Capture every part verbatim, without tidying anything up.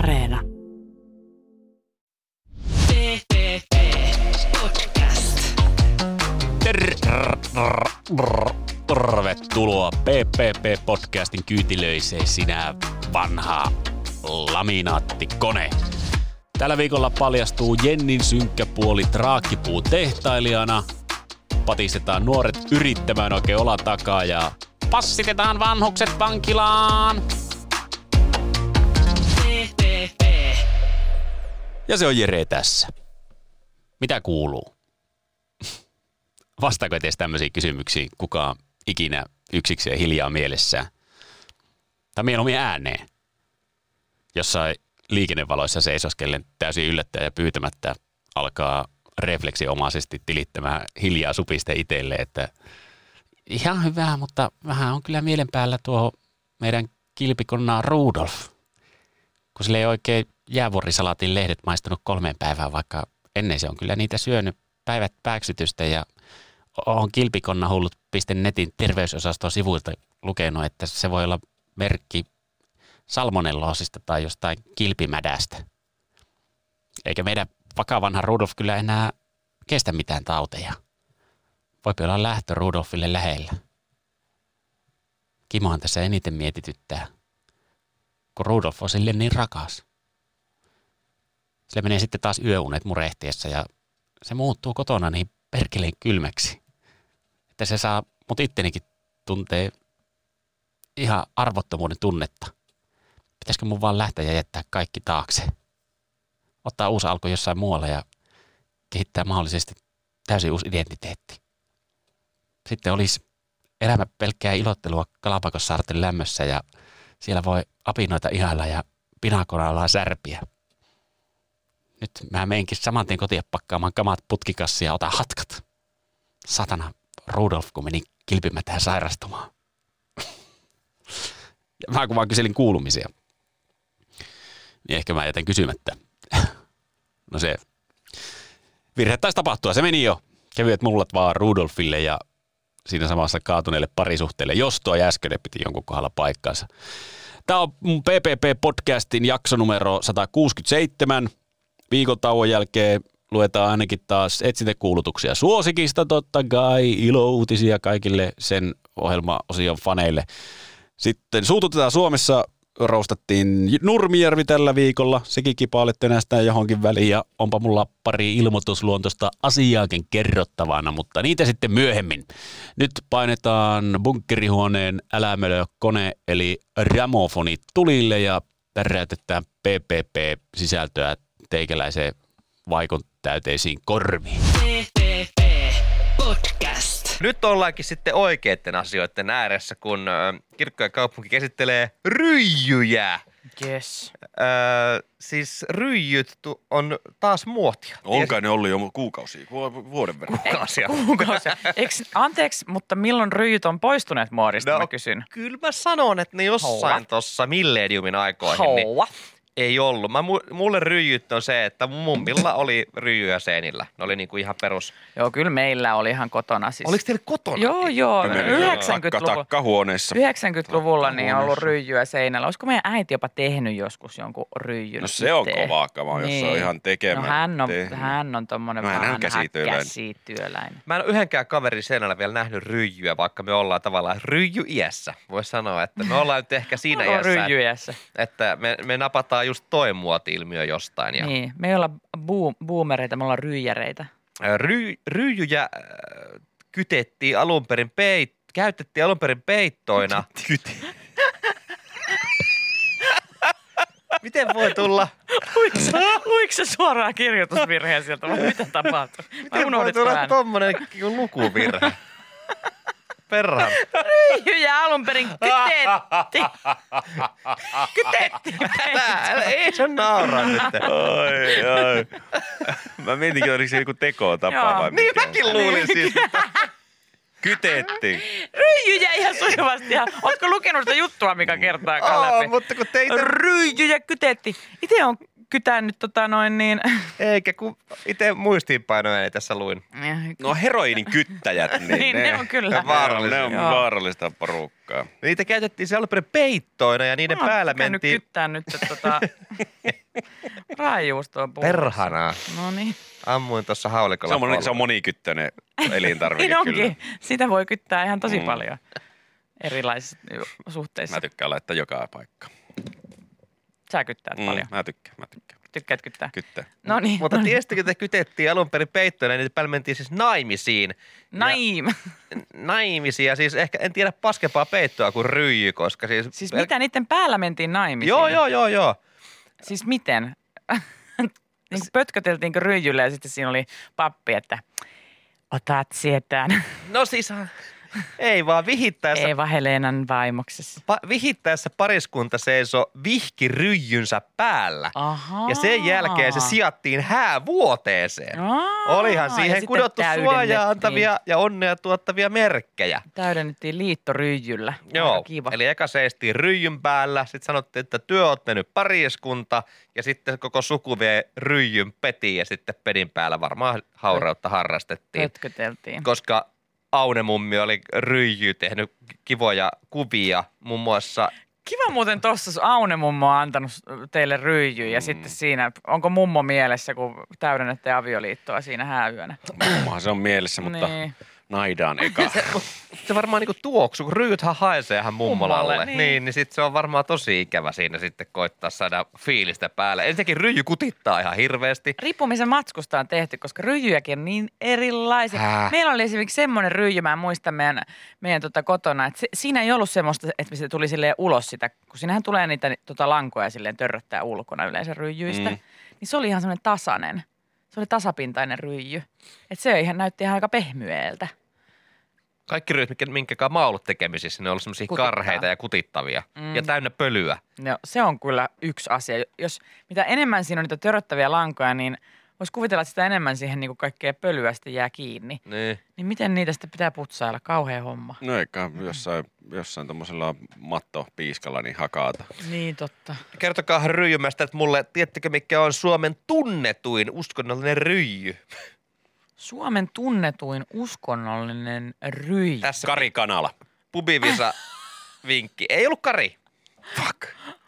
Areena. Tervetuloa P P P-podcastin kyytilöiseen sinä vanha laminaattikone. Tällä viikolla paljastuu Jennin synkkä puoli traakkipuutehtailijana. Patistetaan nuoret yrittämään oikein olan takaa ja passitetaan vanhukset vankilaan. Ja se on Jere tässä. Mitä kuuluu? Vastaako edes tämmöisiin kysymyksiin kukaan ikinä yksikseen hiljaa mielessään? Tai mieluummin ääneen. Jossain liikennevaloissa seisoskellen täysin yllättäen ja pyytämättä alkaa refleksiomaisesti tilittämään hiljaa supiste itselle, että ihan hyvää, mutta vähän on kyllä mielen päällä tuo meidän kilpikonnaa Rudolf. Kun sille ei oikein jäävuorisalaatin lehdet maistunut kolmeen päivään, vaikka ennen se on kyllä niitä syönyt päivät pääksytystä ja on kilpikonnahullut piste netin terveysosaston sivuilta lukenut, että se voi olla merkki salmonelloosista tai jostain kilpimädästä. Eikä meidän vakavanha Rudolf kyllä enää kestä mitään tauteja. Voipi olla lähtö Rudolfille lähellä. Kimohan tässä eniten mietityttää, kun Rudolf on sille niin rakas. Sille menee sitten taas yöunet murehtiessa ja se muuttuu kotona niin perkeleen kylmäksi, että se saa mut ittenikin tuntee ihan arvottomuuden tunnetta. Pitäisikö mun vaan lähteä ja jättää kaikki taakse? Ottaa uusi alku jossain muualla ja kehittää mahdollisesti täysin uusi identiteetti. Sitten olisi elämä pelkkää ilottelua Galapagossaarten lämmössä ja siellä voi apinoita ihailla ja pinakonalaa särpiä. Nyt mä menenkin saman tien kotiin pakkaamaan kamat putkikassia ja otan hatkat. Satana Rudolf, kun meni kilpimätään sairastumaan. Ja mä kun vaan kyselin kuulumisia, niin ehkä mä jätän kysymättä. No se virhe taisi tapahtua, se meni jo. Kevyet mullat vaan Rudolfille ja siinä samassa kaatuneelle parisuhteelle, jos tuo äskeinen piti jonkun kohdalla paikkaansa. Tää on mun P P P-podcastin jakso numero sata kuusikymmentäseitsemän. Viikon tauon jälkeen luetaan ainakin taas etsintäkuulutuksia suosikista, totta kai, ilouutisia kaikille sen ohjelmaosion faneille. Sitten suututetaan Suomessa, roustattiin Nurmijärvi tällä viikolla, sekin kipaalit tänästään johonkin väliin ja onpa mulla pari ilmoitusluontoista asiaakin kerrottavana, mutta niitä sitten myöhemmin. Nyt painetaan bunkkerihuoneen älämölökone eli ramofoni tulille ja päräytetään P P P-sisältöä teikäläiseen vaikon täyteisiin korviin. P P P Podcast. Nyt ollaankin sitten oikeiden asioiden ääressä, kun äh, kirkko ja kaupunki käsittelee ryijyjä. Yes. Äh, siis ryijyt tu- on taas muotia. Onko ne ollut jo kuukausia, vuoden verran? Kuukausia. Kuukausia. Eiks, anteeksi, mutta milloin ryijyt on poistuneet muodista, No, mä kysyn. Kyllä mä sanon, että ne jossain tuossa millenniumin aikoihin niin Houva. ei ollut. Mä, mulle ryijyt on se, että mummilla oli ryijyjä seinillä. Ne oli niinku ihan perus. Joo, kyllä meillä oli ihan kotona siis. Oliko teillä kotona? Joo, joo. yhdeksänkymmentäluvulla, Takkahuoneessa. yhdeksänkymmentäluvulla niin on ollut Takkahuoneessa. ryijyä seinällä. Olisiko meidän äiti jopa tehnyt joskus jonkun ryijyn? No se on itse? kovaa kamaa, jos se on ihan tekemään. No hän on, tehnyt. hän on tommonen No, hän on vähän käsityöläinen. käsityöläinen. Mä en ole yhdenkään kaverin seinällä vielä nähnyt ryijyä, vaikka me ollaan tavallaan ryijy-iässä. Voisi sanoa, että me ollaan nyt ehkä siinä On iässä, ryijyjässä. että me, me napataan just toi muoti-ilmiö jostain. Ja Niin, me ei olla buu- boomereita, me ollaan ryijäreitä. ry, ryijyjä äh, kytettiin alun perin peit, käytettiin alun perin peittoina. Miten voi tulla? Luiko se suoraan kirjoitusvirheen sieltä vai mitä tapahtui? Mä Miten voi unohditko tulla hän? tommonen lukuvirhe? Perhan. Ryijyjä alun perin kytetti. Kytetti. Älä, ei se nauraa nyt. Ai, ai. Mä mietinkin, oliko se joku tekotapa Joo. vai Niin mikä. mäkin luulin siis. Kytettiin. Ryijyjä ihan sujuvasti. Ootko lukenut sitä juttua, mikä kertaa Kalle? Aa, mutta kun teitä... Ryijyjä kytetti. Itse on kytännyt tota noin niin... Eikä, kun itse muistiinpanoja tässä luin. No heroinin kyttäjät, niin, Niin, ne on kyllä. Ne on vaarallista, ne on Joo. vaarallista porukkaa. Niitä käytettiin se alunperin peittoina ja niiden Mä oon päällä käynyt mentiin... kyttää nyt tota... raajuustoa puhussa. Perhanaa. No niin. Ammuin tuossa haulikolla. Se on, moni, se on monikyttöinen elintarvike Niin onkin. kyllä. Sitä voi kyttää ihan tosi Mm. paljon erilaisissa suhteissa. Mä tykkään laittaa joka paikka. Sä kyttäät Mm, paljon. mä tykkään, mä tykkään. Tykkäät kyttää? Kyttää. No niin. Mutta no niin. tiesittekö, että kytettiin alun perin peittoina ja niitä päällä mentiin siis naimisiin. Naim. Naimisia, siis ehkä en tiedä paskempaa peittoa kuin ryijy, koska siis... Siis mitä niiden päällä mentiin naimisiin? Joo, joo, joo, joo. Siis miten? niin kuin pötköteltiinkö ryijylle ja sitten siinä oli pappi, että otat sietään No siis, ei vaan vihittäessä, Eeva Helenan vaimoksessa. pa, vihittäessä pariskunta seisoi vihkiryijynsä päällä. Ahaa. Ja sen jälkeen se sijattiin häävuoteeseen. Aa, Olihan ja siihen sitten kudottu täydennettiin. suojaa antavia ja onnea tuottavia merkkejä. Täydennettiin liittoryijyllä. Joo, Aika kiva. eli eka seistiin ryijyn päällä, sitten sanottiin, että työ on mennyt pariskunta ja sitten koko suku vie ryijyn petiin ja sitten pedin päällä varmaan haurautta harrastettiin. Pötköteltiin. Koska Aune mummi oli ryijy tehnyt kivoja kuvia, muun muassa Kiva muuten tossa, Aune mummo on antanut teille ryijyä ja mm. sitten siinä, onko mummo mielessä, kun täydennette avioliittoa siinä hääyönä? Mummohan se on mielessä, mutta Niin. naidaan eka. se varmaan niinku tuoksu, kun ryijythän haisee hän mummolalle. Mummolle, niin. niin. niin, niin sitten se on varmaan tosi ikävä siinä sitten koittaa saada fiilistä päälle. Ensinnäkin ryijy kutittaa ihan hirveästi. Riippumisen matskusta on tehty, koska ryijyjäkin on niin erilaisia. Hää? Meillä oli esimerkiksi semmoinen ryijy, mä muistan meidän, meidän tota kotona, että se, siinä ei ollut semmoista, että se tuli silleen ulos sitä, kun siinähän tulee niitä tota lankoja silleen törröttää ulkona yleensä ryijyistä, mm. niin se oli ihan semmoinen tasainen. Se oli tasapintainen ryijy. Että se ihan näytti ihan aika pehmyeltä. Kaikki ryijyt, minkä, minkä mä oon ollut tekemisissä, ne on ollut semmoisia Kutittaa. karheita ja kutittavia Mm. ja täynnä pölyä. No, se on kyllä yksi asia. Jos mitä enemmän siinä on niitä törröttäviä lankoja, niin voisi kuvitella, että sitä enemmän siihen niin kuin kaikkea pölyä sitten jää kiinni. Niin. Niin miten niitä sitten pitää putsailla? Kauhea homma. No eikä jossain, jossain tommosella mattopiiskalla niin hakata. Niin totta. Kertokaa ryijymästä, että mulle, tiedättekö mikä on Suomen tunnetuin uskonnollinen ryijy? Suomen tunnetuin uskonnollinen ryijy. Tässä Kari Kanala. pubivisa vinkki. Ei ollut Kari. Fuck.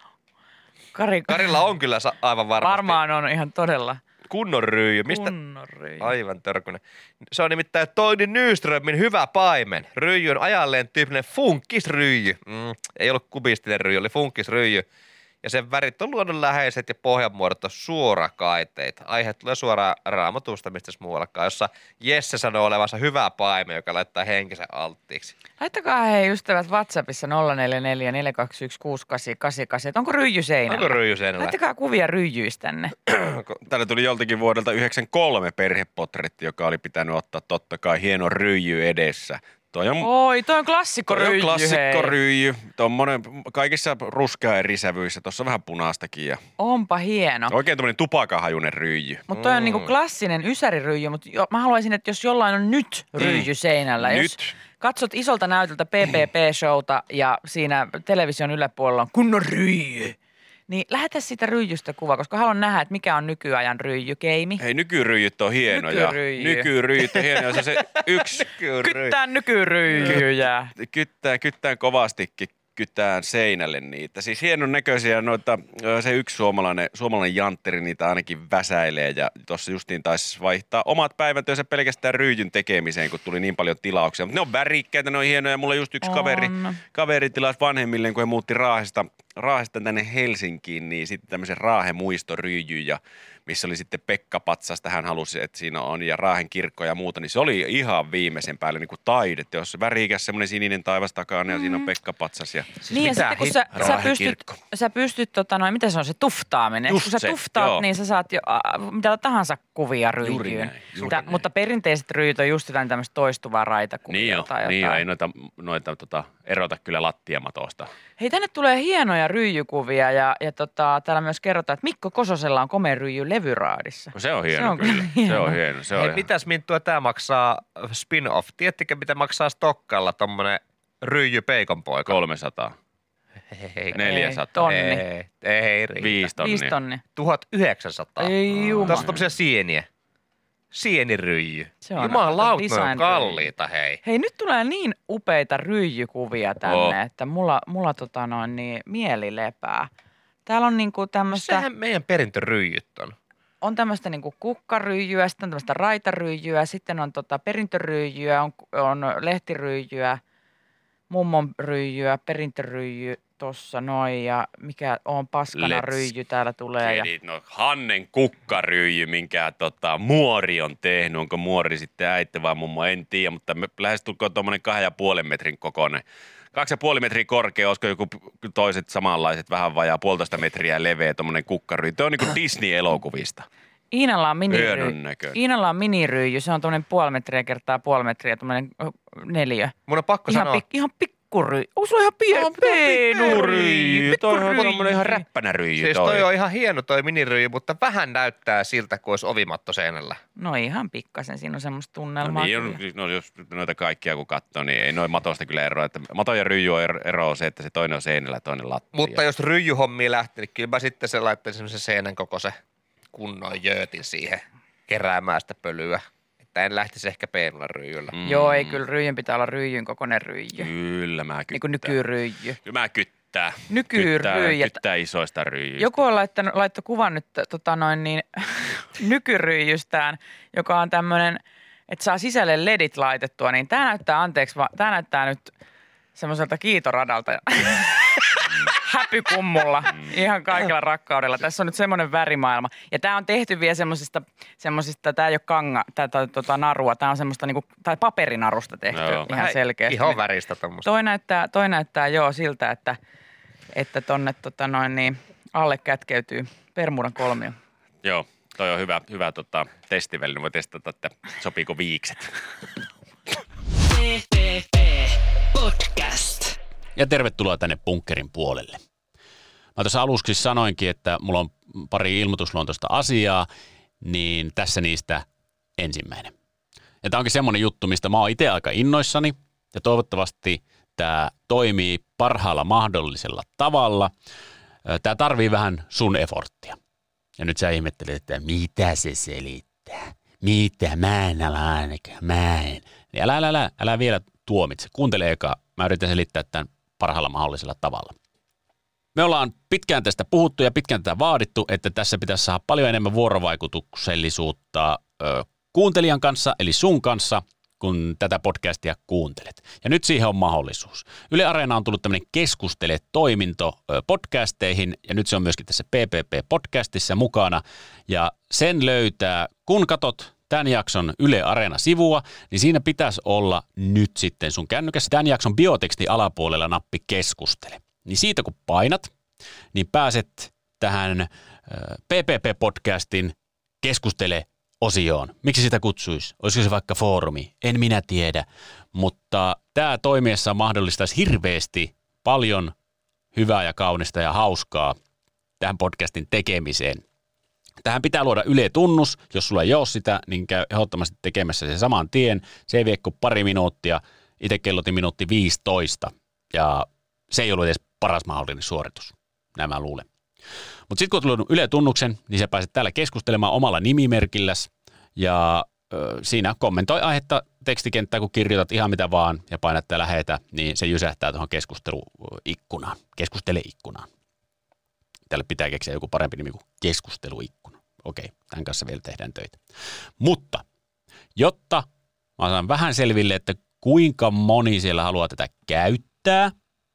Kari, Karilla on kyllä sa- aivan varmasti. varmaan on ihan todella Kunnon ryijy. Mistä? kunnon ryijy. Aivan törkynen. Se on nimittäin Toini Nyströmin hyvä paimen. Ryijy on ajalleen tyyppinen funkisryijy. Mm, ei ollut kubistinen ryijy, oli funkisryijy. Ja sen värit on luonnonläheiset ja pohjanmuodot on suorakaiteita. Aihe tulee suoraan Raamatusta, mistä muuallakaan, jossa Jesse sanoo olevansa hyvä paimen, joka laittaa henkisen alttiiksi. Laittakaa hei ystävät WhatsAppissa nolla neljä neljä neljä kaksi yksi kuusi kahdeksan kahdeksan kahdeksan, että onko ryijy seinällä? Onko ryijy seinällä? Laittakaa kuvia ryijyistänne. Tänne tuli joltakin vuodelta yhdeksänkymmentäkolme perhepotretti, joka oli pitänyt ottaa totta kai hieno ryijy edessä. Toi on, Oi, toi on klassikko toi on ryijy, klassikko hei. ryijy. Tommonen kaikissa ruskea eri sävyissä. Tuossa on vähän punaistakin. Ja Onpa hieno. oikein tommonen tupakahajunen ryijy. Mutta toi on Mm. niinku klassinen ysäriryijy, mutta jo, mä haluaisin, että jos jollain on nyt ryijy seinällä. Jos Nyt. katsot isolta näytöltä P P P-showta ja siinä television yläpuolella on kunnon ryijy, niin lähetä siitä ryijystä kuva, koska haluan nähdä, että mikä on nykyajan ryijykeimi. Hei, nykyryijyt on hienoja. Nykyryijy. Nykyryijyt on hienoja. Se, on se yksi Kyttää nykyryijyjä. kyttää, kyttään kovastikin kyttään seinälle niitä. Siis hienon näköisiä noita, se yksi suomalainen, suomalainen jantteri niitä ainakin väsäilee ja tuossa justiin taisi vaihtaa omat päivätyönsä pelkästään ryijyn tekemiseen, kun tuli niin paljon tilauksia. Mutta ne on värikkäitä, ne on hienoja. Mulla just yksi On. kaveri, kaveri tilasi vanhemmilleen, kun he muutti Raahesta, Raahesta tänne Helsinkiin, niin sitten tämmöisen Raahen muistoryijy ja missä oli sitten Pekka Patsasta, hän halusi, että siinä on, ja Raahen kirkko ja muuta, niin se oli ihan viimeisen päälle niin kuin taidetta, jos värikäs semmoinen sininen taivas takana ja siinä on Pekka Patsas. Ja Siis Niin ja mitä sitten kun hit- sä, sä Raahen pystyt, kirkko. sä pystyt tota noin, mitä se on se tuftaaminen? Just kun sä se, tuftaat, joo. niin sä saat jo äh, mitä tahansa kuvia Juuri ryijyyn. näin, juuri Tä- näin. mutta perinteiset ryijyt on just jotain tämmöistä toistuvaa raitakuvia niin jo, tai jotain. niin jo, ei noita, noita tota, erota kyllä lattiamatosta. Hei, tänne tulee hienoja ryijykuvia ja, ja tota, täällä myös kerrotaan, että Mikko Kososella on komea ryijy levyraadissa. No se on hieno Se on kyllä, kyllä se hieno. on hieno. Se on Hei, ihan- mitäs Minttua tää maksaa spin-off? Tiedättekö, mitä maksaa Stokkalla tommonen ryijy peikonpoika? kolmesataa. Ei, neljäsataa. Tonni. Ei, ei riitä. Viisi tonnia. Viisi tonnia. tuhatyhdeksänsataa. Ei jumala. Tässä on tämmöisiä sieniä. Sieniryijy. Se on Jumalauta, ne on design-ryijy. kalliita, hei. Hei, nyt tulee niin upeita ryijykuvia tänne, Oo. että mulla, mulla tota noin, niin mieli lepää. Täällä on niinku tämmöistä, Sehän meidän perintöryijyt on. on tämmöistä niinku kukkaryijyä, sitten on tämmöistä raitaryijyä, sitten on tota perintöryijyä, on, on lehtiryijyä, mummon ryijyä, perintöryijy tossa noin ja mikä on paskana Let's ryijy täällä tulee. Ja, Kedit, no Hannen kukkaryijy, minkä tota, muori on tehnyt. Onko muori sitten äiti vai mummo, en tiedä, mutta me lähestulkoon tuommoinen kahden ja puolen metrin kokoinen. Kaksi ja puoli metriä korkea, olisiko joku toiset samanlaiset, vähän vajaa puolitoista metriä leveä, tuommoinen kukkaryijy. Tuo on niin kuin Disney-elokuvista. Iinalla on Hienon miniryijy. näköinen. Iinalla on miniryijy, se on tuommoinen puoli metriä kertaa puoli metriä, tuommoinen neliö. Mun on pakko Ihan, sanoa, pik, ihan pikkuryijy. Oh, se on ihan pien, peenuryijy. Toi on pikkuryijy. tommonen ihan räppänä ryijy siis toi. toi on ihan hieno toi miniryijy, mutta vähän näyttää siltä, kuin olisi ovimatto seinällä. No ihan pikkasen, siinä on semmoista No, tunnelmaa. niin, kyllä. on, no jos noita kaikkia kun katsoo, niin ei noin matosta kyllä eroa. Että mato ja ryijy on ero, ero on se, että se toinen on seinällä ja toinen lattia. Mutta jos ryijyhommia lähtee, niin kyllä mä sitten se laittaisin semmoisen seinän kokoisen kunnon jöötin siihen keräämään sitä pölyä. Että en lähtisi ehkä peenulla ryijyllä. Mm. Joo, ei kyllä ryijyn pitää olla ryijyn kokoinen ryijy. Kyllä mä kyttään. Niin kuin nykyryijy. Kyllä mä kyttää. Nykyryijät. Kyttää, kyttää isoista ryijyistä. Joku on laittanut, laittoi kuvan nyt tota noin niin, nykyryijystään, joka on tämmöinen, että saa sisälle ledit laitettua, niin tämä näyttää, anteeksi, tämä näyttää nyt semmoiselta kiitoradalta. Häpykummulla, ihan kaikella rakkaudella. Tässä on nyt semmoinen värimaailma. Ja tämä on tehty vielä semmoisista, semmoisista tämä ei ole kanga, tämä tota, narua, tämä on semmoista niinku, tai paperinarusta tehty Joo. ihan selkeästi. Ihan väristä tommoista. Toi näyttää, toi näyttää joo siltä, että, että tonne tota noin niin, alle kätkeytyy Bermudan kolmio. Joo, toi on hyvä, hyvä tota, testiväli. Voi testata, että sopiiko viikset. P P P Podcast. Ja tervetuloa tänne bunkkerin puolelle. Mä tuossa aluksi sanoinkin, että mulla on pari ilmoitusluontoista asiaa, niin tässä niistä ensimmäinen. Ja tää onkin semmonen juttu, mistä mä oon itse aika innoissani, ja toivottavasti tää toimii parhaalla mahdollisella tavalla. Tää tarvii vähän sun efforttia. Ja nyt sä ihmettelet, että mitä se selittää? Mitä? Mä en ala ainakaan, mä en. Niin älä, älä, älä, älä vielä tuomitse. Kuuntele eka. Mä yritän selittää tämän parhaalla mahdollisella tavalla. Me ollaan pitkään tästä puhuttu ja pitkään tätä vaadittu, että tässä pitäisi saada paljon enemmän vuorovaikutuksellisuutta ö, kuuntelijan kanssa, eli sun kanssa, kun tätä podcastia kuuntelet. Ja nyt siihen on mahdollisuus. Yle Areena on tullut tämmöinen keskustele-toiminto ö, podcasteihin, ja nyt se on myöskin tässä P P P-podcastissa mukana. Ja sen löytää, kun katot tämän jakson Yle Areena-sivua, niin siinä pitäisi olla nyt sitten sun kännykässä tämän jakson bioteksti alapuolella nappi keskustele. Niin siitä kun painat, niin pääset tähän P P P-podcastin keskustele-osioon. Miksi sitä kutsuisi? Olisiko se vaikka foorumi? En minä tiedä, mutta tämä toimiessa mahdollistaisi hirveästi paljon hyvää ja kaunista ja hauskaa tähän podcastin tekemiseen. Tähän pitää luoda Yle-tunnus. Jos sulla ei ole sitä, niin käy ehdottomasti tekemässä se saman tien. Se ei vie kuin pari minuuttia. Itse kellotin minuutti viisitoista. Ja se ei ollut edes paras mahdollinen suoritus. Nämä luulen. Mutta sitten kun olet luonut Yle-tunnuksen, niin sä pääset täällä keskustelemaan omalla nimimerkilläs. Ja ö, siinä kommentoi aihetta tekstikenttää, kun kirjoitat ihan mitä vaan ja painat tää lähetä, niin se jysähtää tuohon keskusteluikkunaan. Keskustele-ikkunaan. Tälle pitää keksiä joku parempi nimi kuin keskusteluikkuna. Okei, tämän kanssa vielä tehdään töitä. Mutta, jotta mä saan vähän selville, että kuinka moni siellä haluaa tätä käyttää,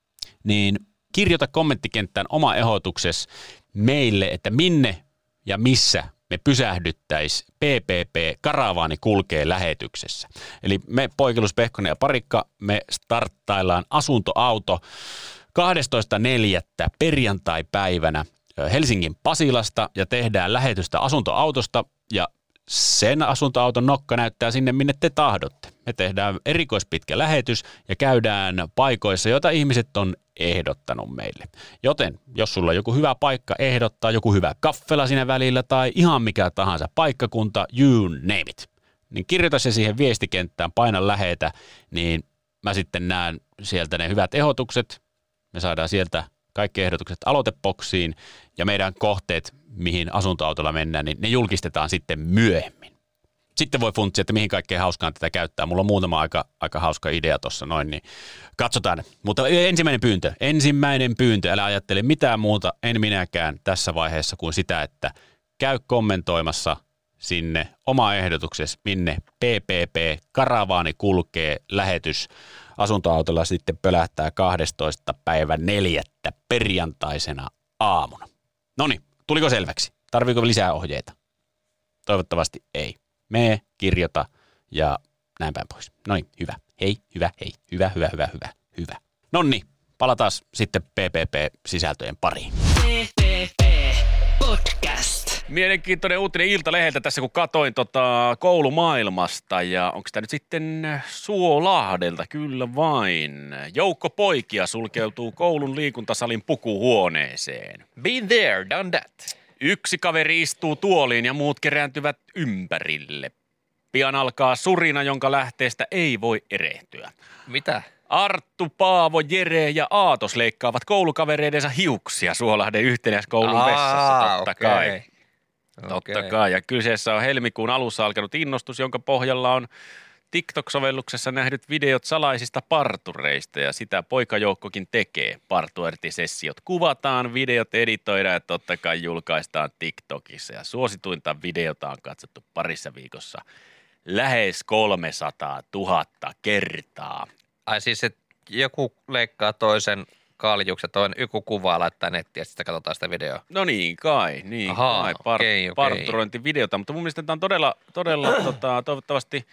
niin kirjoita kommenttikenttään oma ehdotuksesi meille, että minne ja missä me pysähdyttäisiin P P P-karavaani kulkee lähetyksessä. Eli me, Poikelus, Pehkonen ja Parikka, me starttaillaan asuntoauto kahdestoista neljättä perjantai-päivänä Helsingin Pasilasta ja tehdään lähetystä asuntoautosta ja sen asuntoauton nokka näyttää sinne, minne te tahdotte. Me tehdään erikoispitkä lähetys ja käydään paikoissa, joita ihmiset on ehdottanut meille. Joten jos sulla on joku hyvä paikka ehdottaa, joku hyvä kaffela siinä välillä tai ihan mikä tahansa paikkakunta, you name it, niin kirjoita se siihen viestikenttään, paina lähetä, niin mä sitten näen sieltä ne hyvät ehdotukset. Me saadaan sieltä kaikki ehdotukset aloiteboksiin ja meidän kohteet, mihin asuntoautolla mennään, niin ne julkistetaan sitten myöhemmin. Sitten voi funtsia, että mihin kaikkeen hauskaan tätä käyttää. Mulla on muutama aika, aika hauska idea tuossa noin, niin katsotaan. Mutta ensimmäinen pyyntö, ensimmäinen pyyntö, älä ajattele mitään muuta, en minäkään tässä vaiheessa kuin sitä, että käy kommentoimassa sinne oma ehdotuksesi, minne P P P Karavaani kulkee lähetys asuntoautolla sitten pölähtää kahdestoista päivä neljättä perjantaisena aamuna. Noniin, tuliko selväksi? Tarviiko lisää ohjeita? Toivottavasti ei. Mee, kirjoita ja näin päin pois. Noin, hyvä. Hei, hyvä, hei. Hyvä, hyvä, hyvä, hyvä, hyvä. Nonni, palataan sitten P P P-sisältöjen pariin. P P P Podcast. Mielenkiintoinen uutinen Iltaleheltä tässä, kun katoin tota koulumaailmasta ja onko tämä nyt sitten Suolahdelta? Kyllä vain. Joukko poikia sulkeutuu koulun liikuntasalin pukuhuoneeseen. Been there, done that. Yksi kaveri istuu tuoliin ja muut kerääntyvät ympärille. Pian alkaa surina, jonka lähteestä ei voi erehtyä. Mitä? Arttu, Paavo, Jere ja Aatos leikkaavat koulukavereidensa hiuksia Suolahden yhtenäiskoulun Aa, vessassa, totta okei. kai. Totta Okei. kai. Ja kyseessä on helmikuun alussa alkanut innostus, jonka pohjalla on TikTok-sovelluksessa nähdyt videot salaisista partureista ja sitä poikajoukkokin tekee. Partuertisessiot kuvataan, videot editoidaan ja totta kai julkaistaan TikTokissa. Ja suosituinta videota on katsottu parissa viikossa lähes kolmesataatuhatta kertaa. Ai siis, että joku leikkaa toisen kaljukset, toinen joku kuvaa laittaa nettiin ja sitten katsotaan sitä videoa. No niin kai, niin Ahaa, kai. Par- okei, okei. Parturointivideota, mutta mun mielestä tämä on todella, todella tota, toivottavasti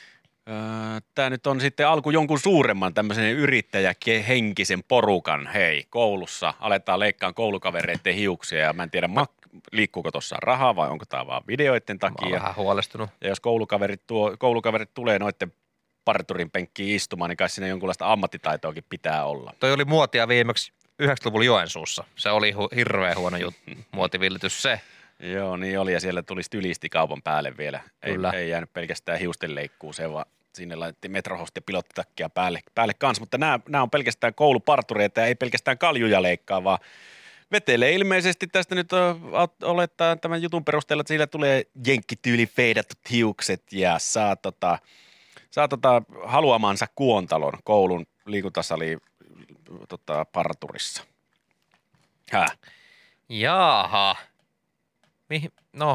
tämä nyt on sitten alku jonkun suuremman tämmöisen yrittäjähenkisen porukan, hei, koulussa aletaan leikkaan koulukavereiden hiuksia ja mä en tiedä, mak- liikkuuko tuossa rahaa vai onko tämä vaan videoiden Mä oon takia. vähän huolestunut. Ja jos koulukaverit, tuo, koulukaverit tulee noitten parturin penkkiin istumaan, niin kai siinä jonkunlaista ammattitaitoakin pitää olla. Toi oli muotia viimeksi yhdeksänkymmentäluvulla Joensuussa. Se oli hu- hirveän huono jut- muotivillitys se. Joo, niin oli ja siellä tuli stylisti kaupan päälle vielä. Ei, Kyllä. ei jäänyt pelkästään hiustenleikkuuseen, vaan sinne laitettiin metrohosti ja pilottitakkia päälle, päälle kanssa. Mutta nämä, nämä on pelkästään koulupartureita ja ei pelkästään kaljuja leikkaa, vaan vetelee ilmeisesti tästä nyt olettaa tämän jutun perusteella, että sillä tulee jenkkityyli feidatut hiukset ja saa, tota, saa tota, haluamansa kuontalon koulun liikuntasali tota, parturissa. Hää? Jaha. Mihin? No,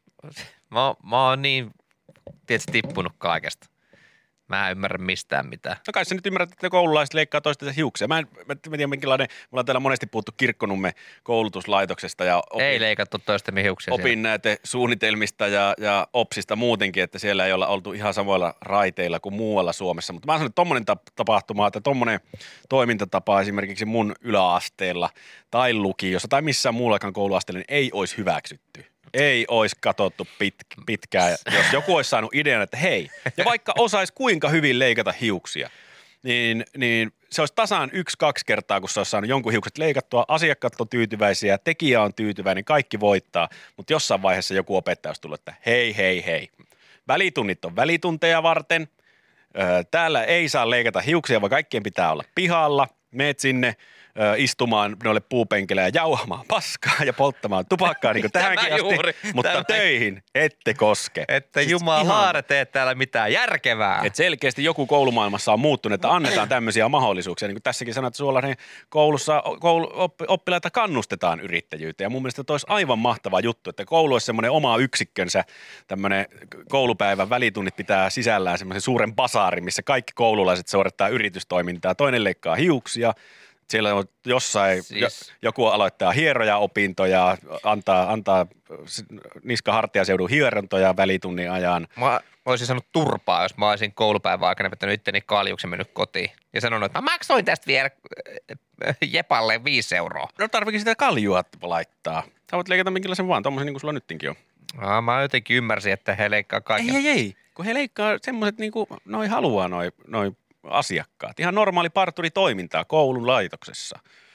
mä, mä oon niin tietysti tippunut kaikesta. Mä en ymmärrä mistään mitään. No kai sä nyt ymmärrät, että koululaiset leikkaa toistensa hiuksia. Mä en mä en tiedä, minkälainen, mulla on täällä monesti puhuttu Kirkkonumme koulutuslaitoksesta ja opin, Ei leikattu toisten hiuksia opin näitä suunnitelmista ja, ja opsista muutenkin, että siellä ei olla oltu ihan samoilla raiteilla kuin muualla Suomessa. Mutta mä sanon, että tommonen tapahtuma, että tommonen toimintatapa esimerkiksi mun yläasteella tai lukiossa tai missään muullakaan kouluasteella niin ei olisi hyväksytty. Ei olisi katsottu pit, pitkään, jos joku olisi saanut idean, että hei, ja vaikka osaisi kuinka hyvin leikata hiuksia, niin, niin se olisi tasaan yksi, kaksi kertaa, kun se olisi saanut jonkun hiukset leikattua, asiakkaat on tyytyväisiä, tekijä on tyytyväinen, kaikki voittaa, mutta jossain vaiheessa joku opettaja olisi tullut, että hei, hei, hei, välitunnit on välitunteja varten, täällä ei saa leikata hiuksia, vaan kaikkien pitää olla pihalla, meet sinne, istumaan noille puupenkeille ja jauhamaan paskaa ja polttamaan tupakkaa niin kuin tähänkin asti, juuri, mutta tämä. töihin ette koske. Että Siis jumalaare tee täällä mitään järkevää. Et selkeästi joku koulumaailmassa on muuttunut, että annetaan tämmöisiä mahdollisuuksia. Niin kuin tässäkin sanoit, että Suolahdin koulussa koulu, oppi, oppilaita kannustetaan yrittäjyyteen. Ja mun mielestä toi olisi aivan mahtava juttu, että koulu olisi semmoinen oma yksikkönsä, tämmöinen koulupäivän välitunnit pitää sisällään semmoisen suuren basaarin, missä kaikki koululaiset suorittaa yritystoimintaa. Toinen leikkaa hiuksia. Siellä on jossain, Siis- joku aloittaa hieroja-opintoja, antaa, antaa niska-hartiaseudun hierontoja välitunnin ajan. Mä olisin saanut turpaa, jos mä olisin koulupäivän aikana vetänyt itteni kaljuksen mennyt kotiin. Ja sanonut, että mä maksoin tästä vielä äh, Jepalle viisi euroa. No tarviikin sitä kaljua laittaa. Sä voit leikata minkälaisen vaan, tommosen niin kuin sulla nytkin on. Ah, mä jotenkin ymmärsin, että he leikkaa kaiken. Ei, ei, ei. Kun he leikkaa semmoiset niin kuin noi haluaa noi, noi asiakkaat. Ihan normaali parturitoimintaa koulun laitoksessa.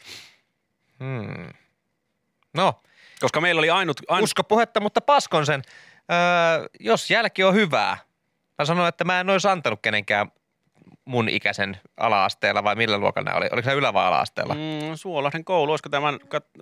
Hmm. No, Koska meillä oli ainut... ainut usko puhetta, mutta paskon sen. Öö, jos jälki on hyvää. Mä sanoin, että mä en olisi antanut kenenkään mun ikäisen ala-asteella vai millä luokalla nämä oli? Oliko se ylä- vai ala-asteella? Mm, Suolahden koulu, olisiko tämän,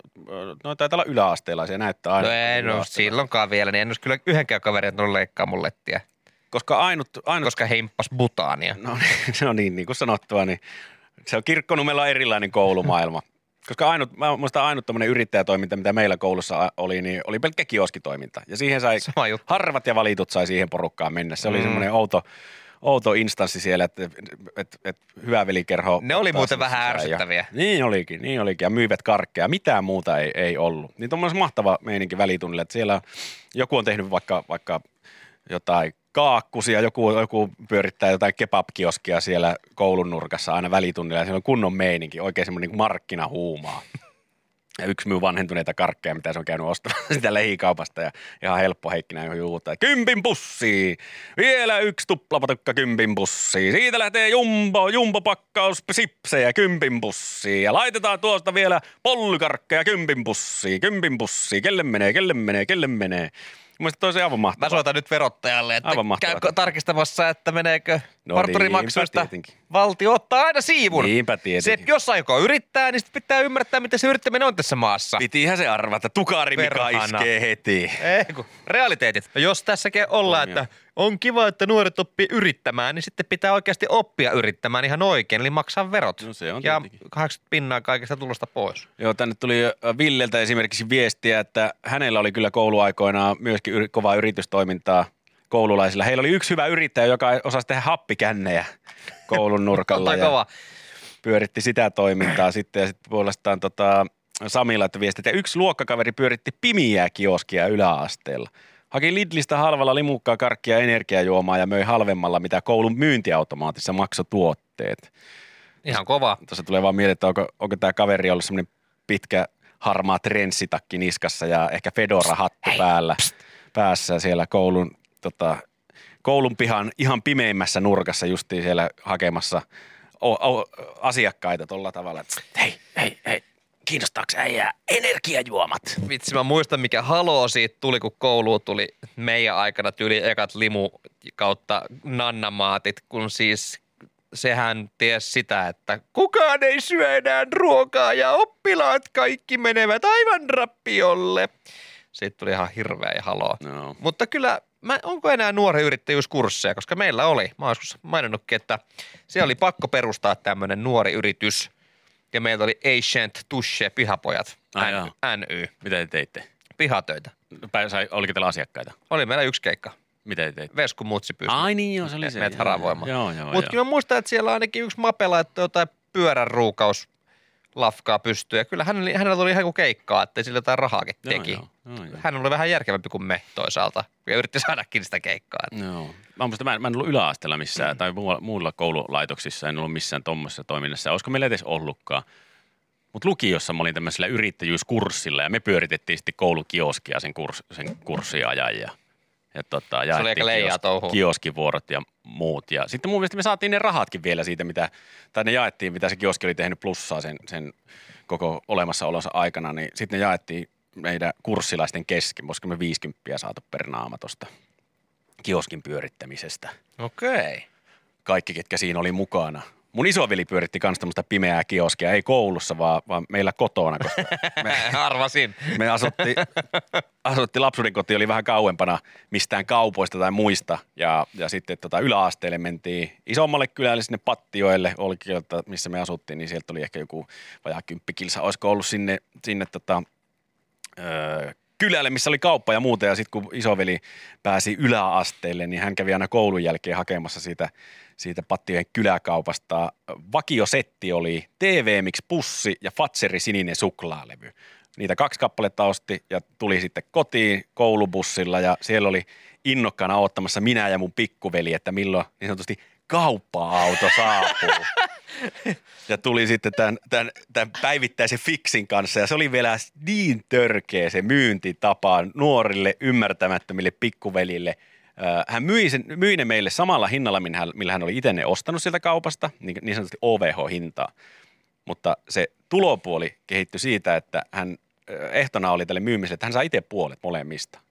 no taitaa olla yläasteella, se näyttää aina. No ei, no silloinkaan vielä, niin en olisi kyllä yhdenkään kaverin tullut leikkaa mun lettiä, Koska ainut, ainut koska heimpas butaania. no, no niin, niin kuin sanottua, niin se on Kirkkonumella erilainen koulumaailma. Koska ainut, mä muistan ainut tämmöinen yrittäjätoiminta, mitä meillä koulussa oli, niin oli pelkkä kioskitoiminta. Ja siihen sai, Sama juttu. harvat ja valitut sai siihen porukkaan mennä. Se oli Mm. semmoinen outo, outo instanssi siellä, että et, et, hyvä velikerho. Ne oli ottaa muuten sen vähän sisään ja- ärsyttäviä. Niin olikin, niin olikin. Ja myivät karkkeja. Mitään muuta ei, ei ollut. Niin tuommoinen mahtava meininki välitunnille, että siellä joku on tehnyt vaikka, vaikka jotain kaakkusia, joku, joku pyörittää jotain kebab-kioskia siellä koulun nurkassa aina välitunnilla ja siellä on kunnon meininki, oikein semmoinen niin markkinahuumaa. Ja yksi myy vanhentuneita karkkeja, mitä se on käynyt ostamaan sitä lähikaupasta ja ihan helppo Heikkinen johon juutaa. Kympin pussiin! Vielä yksi tuplapatukka kympin pussiin. Siitä lähtee jumbo, jumbopakkaus sipsejä kympin pussiin. Ja laitetaan tuosta vielä pollykarkkeja kympin pussiin, kympin pussiin. Kelle menee, kelle menee, kelle menee. Mielestäni toi se aivan Mä mahtavaa. soitan nyt verottajalle, että Aivan mahtavaa. käy tarkistamassa, että meneekö No parturimaksuista. niinpä tietenkin. Valtio ottaa aina siivun. Niinpä Se, tietenkin. jos aikoo yrittää, niin sit pitää ymmärtää, miten se yrittäminen on tässä maassa. Pitihän se arvata. Tukari Mika Perhana. iskee heti. Ei, kun realiteetit. No jos tässäkin ollaan, On että joo. on kiva, että nuoret oppii yrittämään, niin sitten pitää oikeasti oppia yrittämään ihan oikein, eli maksaa verot. No se on ja tietenkin. kahdeksankymmentä pinnaa kaikesta tulosta pois. Joo, tänne tuli äh, Villeltä esimerkiksi viestiä, että hänellä oli kyllä kouluaikoinaan myöskin yri- kovaa yritystoimintaa koululaisilla. Heillä oli yksi hyvä yrittäjä, joka osasi tehdä happikännejä koulun nurkalla Ota ja kova. pyöritti sitä toimintaa sitten. Ja sitten puolestaan tota, Sami laittoi viestiä, että yksi luokkakaveri pyöritti pimiää kioskia yläasteella. Haki Lidlistä halvalla limukkaa, karkkia, energiajuomaa ja möi halvemmalla, mitä koulun myyntiautomaatissa maksoi tuotteet. Ihan kova. Tuossa tulee vaan mieleen, että onko, onko tämä kaveri ollut semmoinen pitkä harmaa trenssitakki niskassa ja ehkä Fedora-hattu päällä, päässä siellä koulun, tota, koulun pihan ihan pimeimmässä nurkassa justiin siellä hakemassa o, o, asiakkaita tuolla tavalla, että hei, hei, hei, kiinnostaako äijää energiajuomat? Vitsi, mä muistan mikä haloo siitä tuli, kun kouluun tuli meidän aikana tyyli ekat limu kautta nannamaatit, kun siis sehän ties sitä, että kukaan ei syö enää ruokaa ja oppilaat kaikki menevät aivan rappiolle. Siitä tuli ihan hirveä ja haloo. No. Mutta kyllä, mä, onko enää nuori yrittäjyyskursseja, koska meillä oli, mä oon joskus maininnutkin, että se oli pakko perustaa tämmöinen nuori yritys. Ja meillä oli Ancient Tushe Pihapojat, Ai N- joo. N Y, Mitä te teitte? pihatöitä. Päin sai, oliko teillä asiakkaita? Oli meillä yksi keikka. Mitä te teitte? Vesku Mutsi pyysi. Ai niin, joo, se oli Me- se. meitä joo, haravoimaan. Joo, joo, Mutta joo. kyllä mä muistan, että siellä ainakin yksi Mape laittoi jotain pyörän ruukaus lafkaa pystyyn. Ja kyllä hänellä, hänellä tuli ihan joku keikkaa, että sillä jotain rahaakin Joo, teki. joo, joo, joo. Hän oli vähän järkevämpi kuin me toisaalta. Ja yritti saadakin sitä keikkaa. Joo. Mä muistan, mä en, mä en ollut yläasteella missään tai muulla, muulla koululaitoksissa, en ollut missään tuommoisessa toiminnassa. Olisiko meillä edes ollutkaan? Mutta lukiossa mä olin tämmöisellä yrittäjyyskurssilla ja me pyöritettiin sitten koulukioskia sen, kurs, sen kurssin ajan ja, ja tota, oli aika jaettiin leijaa touhua. kioskivuorot ja muut. Ja sitten mun mielestä me saatiin ne rahatkin vielä siitä, mitä, tai ne jaettiin, mitä se kioski oli tehnyt plussaa sen, sen koko olemassaolonsa aikana, niin sitten ne jaettiin meidän kurssilaisten kesken, koska me viisikymppiä saatu per naama tuosta kioskin pyörittämisestä. Okei. Kaikki, ketkä siinä oli mukana. Mun isoveli pyöritti kans tämmöistä pimeää kioskia, ei koulussa, vaan, vaan meillä kotona, koska me, Arvasin. me asutti, asutti lapsuuden koti, oli vähän kauempana mistään kaupoista tai muista. Ja, ja sitten tota, yläasteelle mentiin isommalle kylälle sinne Pattioelle, Olkiöltä, missä me asuttiin, niin sieltä oli ehkä joku vajaa kymppikilsa. Olisiko ollut sinne, sinne tota, öö, kylälle, missä oli kauppa ja muuta. Ja sitten kun isoveli pääsi yläasteelle, niin hän kävi aina koulun jälkeen hakemassa siitä, siitä Pattiojen kyläkaupasta. Vakiosetti oli T V Mix pussi ja Fatseri sininen suklaalevy. Niitä kaksi kappaletta osti ja tuli sitten kotiin koulubussilla ja siellä oli innokkaana odottamassa minä ja mun pikkuveli, että milloin niin sanotusti kauppa-auto saapuu. Ja tuli sitten tämän, tämän, tämän päivittäisen fiksin kanssa ja se oli vielä niin törkeä se myyntitapa nuorille ymmärtämättömille pikkuvelille. Hän myi, sen, myi ne meille samalla hinnalla, millä hän, millä hän oli itse ne ostanut sieltä kaupasta, niin, niin sanotusti O V H-hintaa. Mutta se tulopuoli kehittyi siitä, että hän ehtona oli tälle myymiselle, että hän saa itse puolet molemmista.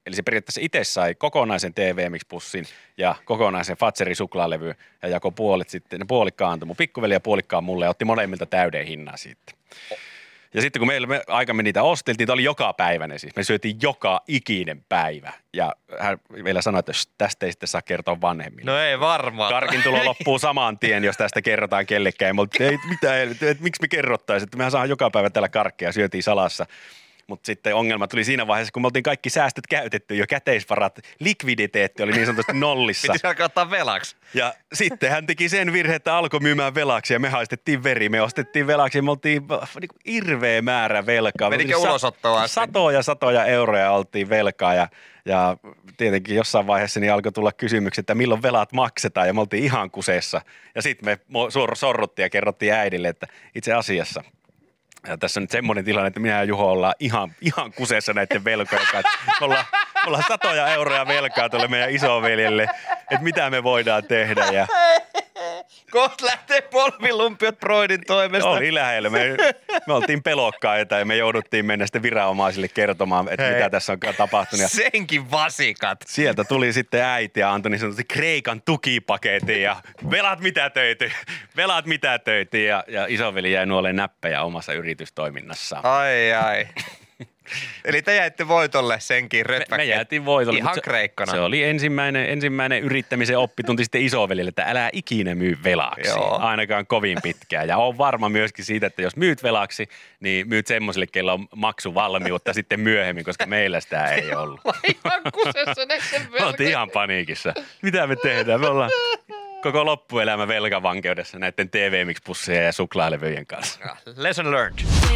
Eli se periaatteessa itse sai kokonaisen T V Mix-pussin ja kokonaisen Fatserin suklaalevy ja jako puolet sitten, ne puolikkaan antoi mun pikkuveli ja puolikkaan mulle ja otti molemmilta täyden hinnan siitä. Ja sitten kun meillä me aika me niitä osteltiin, tämä oli joka päiväinen siis. Me syötiin joka ikinen päivä. Ja hän vielä sanoi, että tästä ei sitten saa kertoa vanhemmille. No ei varmaan. Karkin tulo loppuu saman tien, jos tästä kerrotaan kellekään. Ja me oltiin, ei mitään, että miksi me kerrottaisiin, että mehän saadaan joka päivä täällä karkkeja, syötiin salassa. Mutta sitten ongelma tuli siinä vaiheessa, kun me oltiin kaikki säästöt käytetty jo, käteisvarat, likviditeetti oli niin sanotusti nollissa. Piti alkaa ottaa velaksi. Ja sitten hän teki sen virhe, että alkoi myymään velaksi ja me haistettiin veri. Me ostettiin velaksi ja me oltiin niin hirveä määrä velkaa. Menikö ulosottoa asti? Satoja, satoja euroja oltiin velkaa ja, ja tietenkin jossain vaiheessa niin alkoi tulla kysymyksiä, että milloin velat maksetaan ja me oltiin ihan kuseessa. Ja sitten me sorruttiin ja kerrottiin äidille, että itse asiassa – ja tässä on nyt semmoinen tilanne, että minä ja Juho ollaan ihan, ihan kuseessa näiden velkojen kanssa. Me ollaan, me ollaan satoja euroja velkaa tuolle meidän isoveljelle, että mitä me voidaan tehdä. Ja kohta lähtee polvilumpiot Broidin toimesta. Oli lähellä. Me, me oltiin pelokkaita ja me jouduttiin mennä sitten viranomaisille kertomaan, että Hei. mitä tässä on tapahtunut. Senkin vasikat. Sieltä tuli sitten äiti ja antoi niin sanotusti Kreikan tukipaketin ja velat mitä töitiin. Velat mitä töitiin ja, ja isoveli jäi nuoleen näppejä omassa yritystoiminnassaan. Ai ai. Eli te jäitte voitolle senkin rötväkkeet. Me, me jäätiin voitolle. Ihan se, kreikkana. Se oli ensimmäinen, ensimmäinen yrittämisen oppitunti sitten isovelille, että älä ikinä myy velaksi. Joo. Ainakaan kovin pitkään. Ja on varma myöskin siitä, että jos myyt velaksi, niin myyt semmoiselle, kello on maksuvalmiutta sitten myöhemmin, koska meillä sitä ei ollut. Ihan kusessa näiden velkojen. Me oltiin ihan paniikissa. Mitä me tehdään? Me ollaan koko loppuelämä velkavankeudessa näiden T V Mix-pusseja ja suklaalevyjen kanssa. Lesson learned.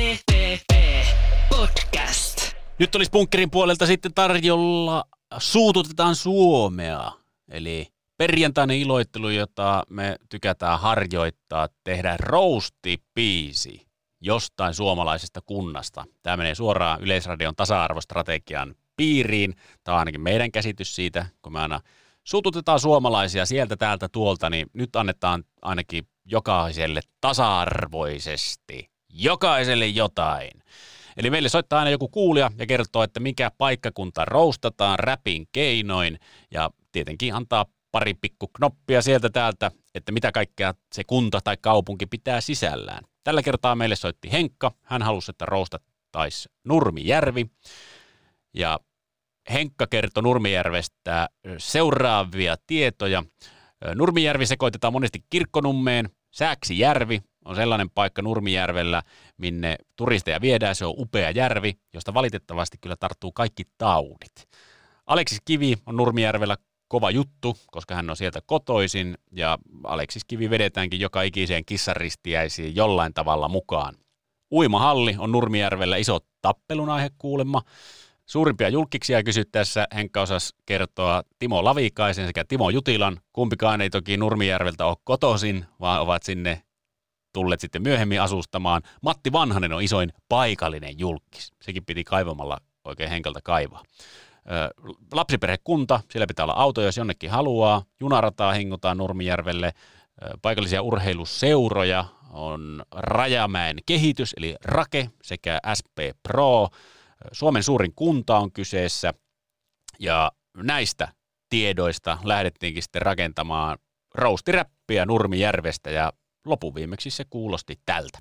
Podcast. Nyt olisi Bunkkerin puolelta sitten tarjolla Suututetaan Suomea, eli perjantainen iloittelu, jota me tykätään harjoittaa, tehdä roastipiisi jostain suomalaisesta kunnasta. Tämä menee suoraan Yleisradion tasa-arvostrategian piiriin. Tämä on ainakin meidän käsitys siitä, kun me aina suututetaan suomalaisia sieltä täältä tuolta, niin nyt annetaan ainakin jokaiselle tasa-arvoisesti, jokaiselle jotain. Eli meille soittaa aina joku kuulija ja kertoo, että mikä paikkakunta roustataan räpin keinoin ja tietenkin antaa pari pikku knoppia sieltä täältä, että mitä kaikkea se kunta tai kaupunki pitää sisällään. Tällä kertaa meille soitti Henkka. Hän halusi, että roustattaisi Nurmijärvi. Ja Henkka kertoi Nurmijärvestä seuraavia tietoja. Nurmijärvi sekoitetaan monesti Kirkkonummeen. Sääksijärvi on sellainen paikka Nurmijärvellä, minne turisteja viedään. Se on upea järvi, josta valitettavasti kyllä tarttuu kaikki taudit. Aleksis Kivi on Nurmijärvellä kova juttu, koska hän on sieltä kotoisin, ja Aleksis Kivi vedetäänkin joka ikiseen kissaristiäisiin jollain tavalla mukaan. Uimahalli on Nurmijärvellä iso tappelun aihe kuulemma. Suurimpia julkkiksia kysyttäessä Henkka osasi kertoa Timo Lavikaisen sekä Timo Jutilan. Kumpikaan ei toki Nurmijärveltä ole kotoisin, vaan ovat sinne tulleet sitten myöhemmin asustamaan. Matti Vanhanen on isoin paikallinen julkkis. Sekin piti kaivamalla oikein Henkalta kaivaa. Ö, lapsiperhekunta, siellä pitää olla auto, jos jonnekin haluaa. Junarataa hengutaan Nurmijärvelle. Ö, paikallisia urheiluseuroja on Rajamäen Kehitys, eli Rake sekä S P Pro. Suomen suurin kunta on kyseessä, ja näistä tiedoista lähdettiinkin sitten rakentamaan roustiräppiä Nurmijärvestä, ja lopuviimeksi se kuulosti tältä.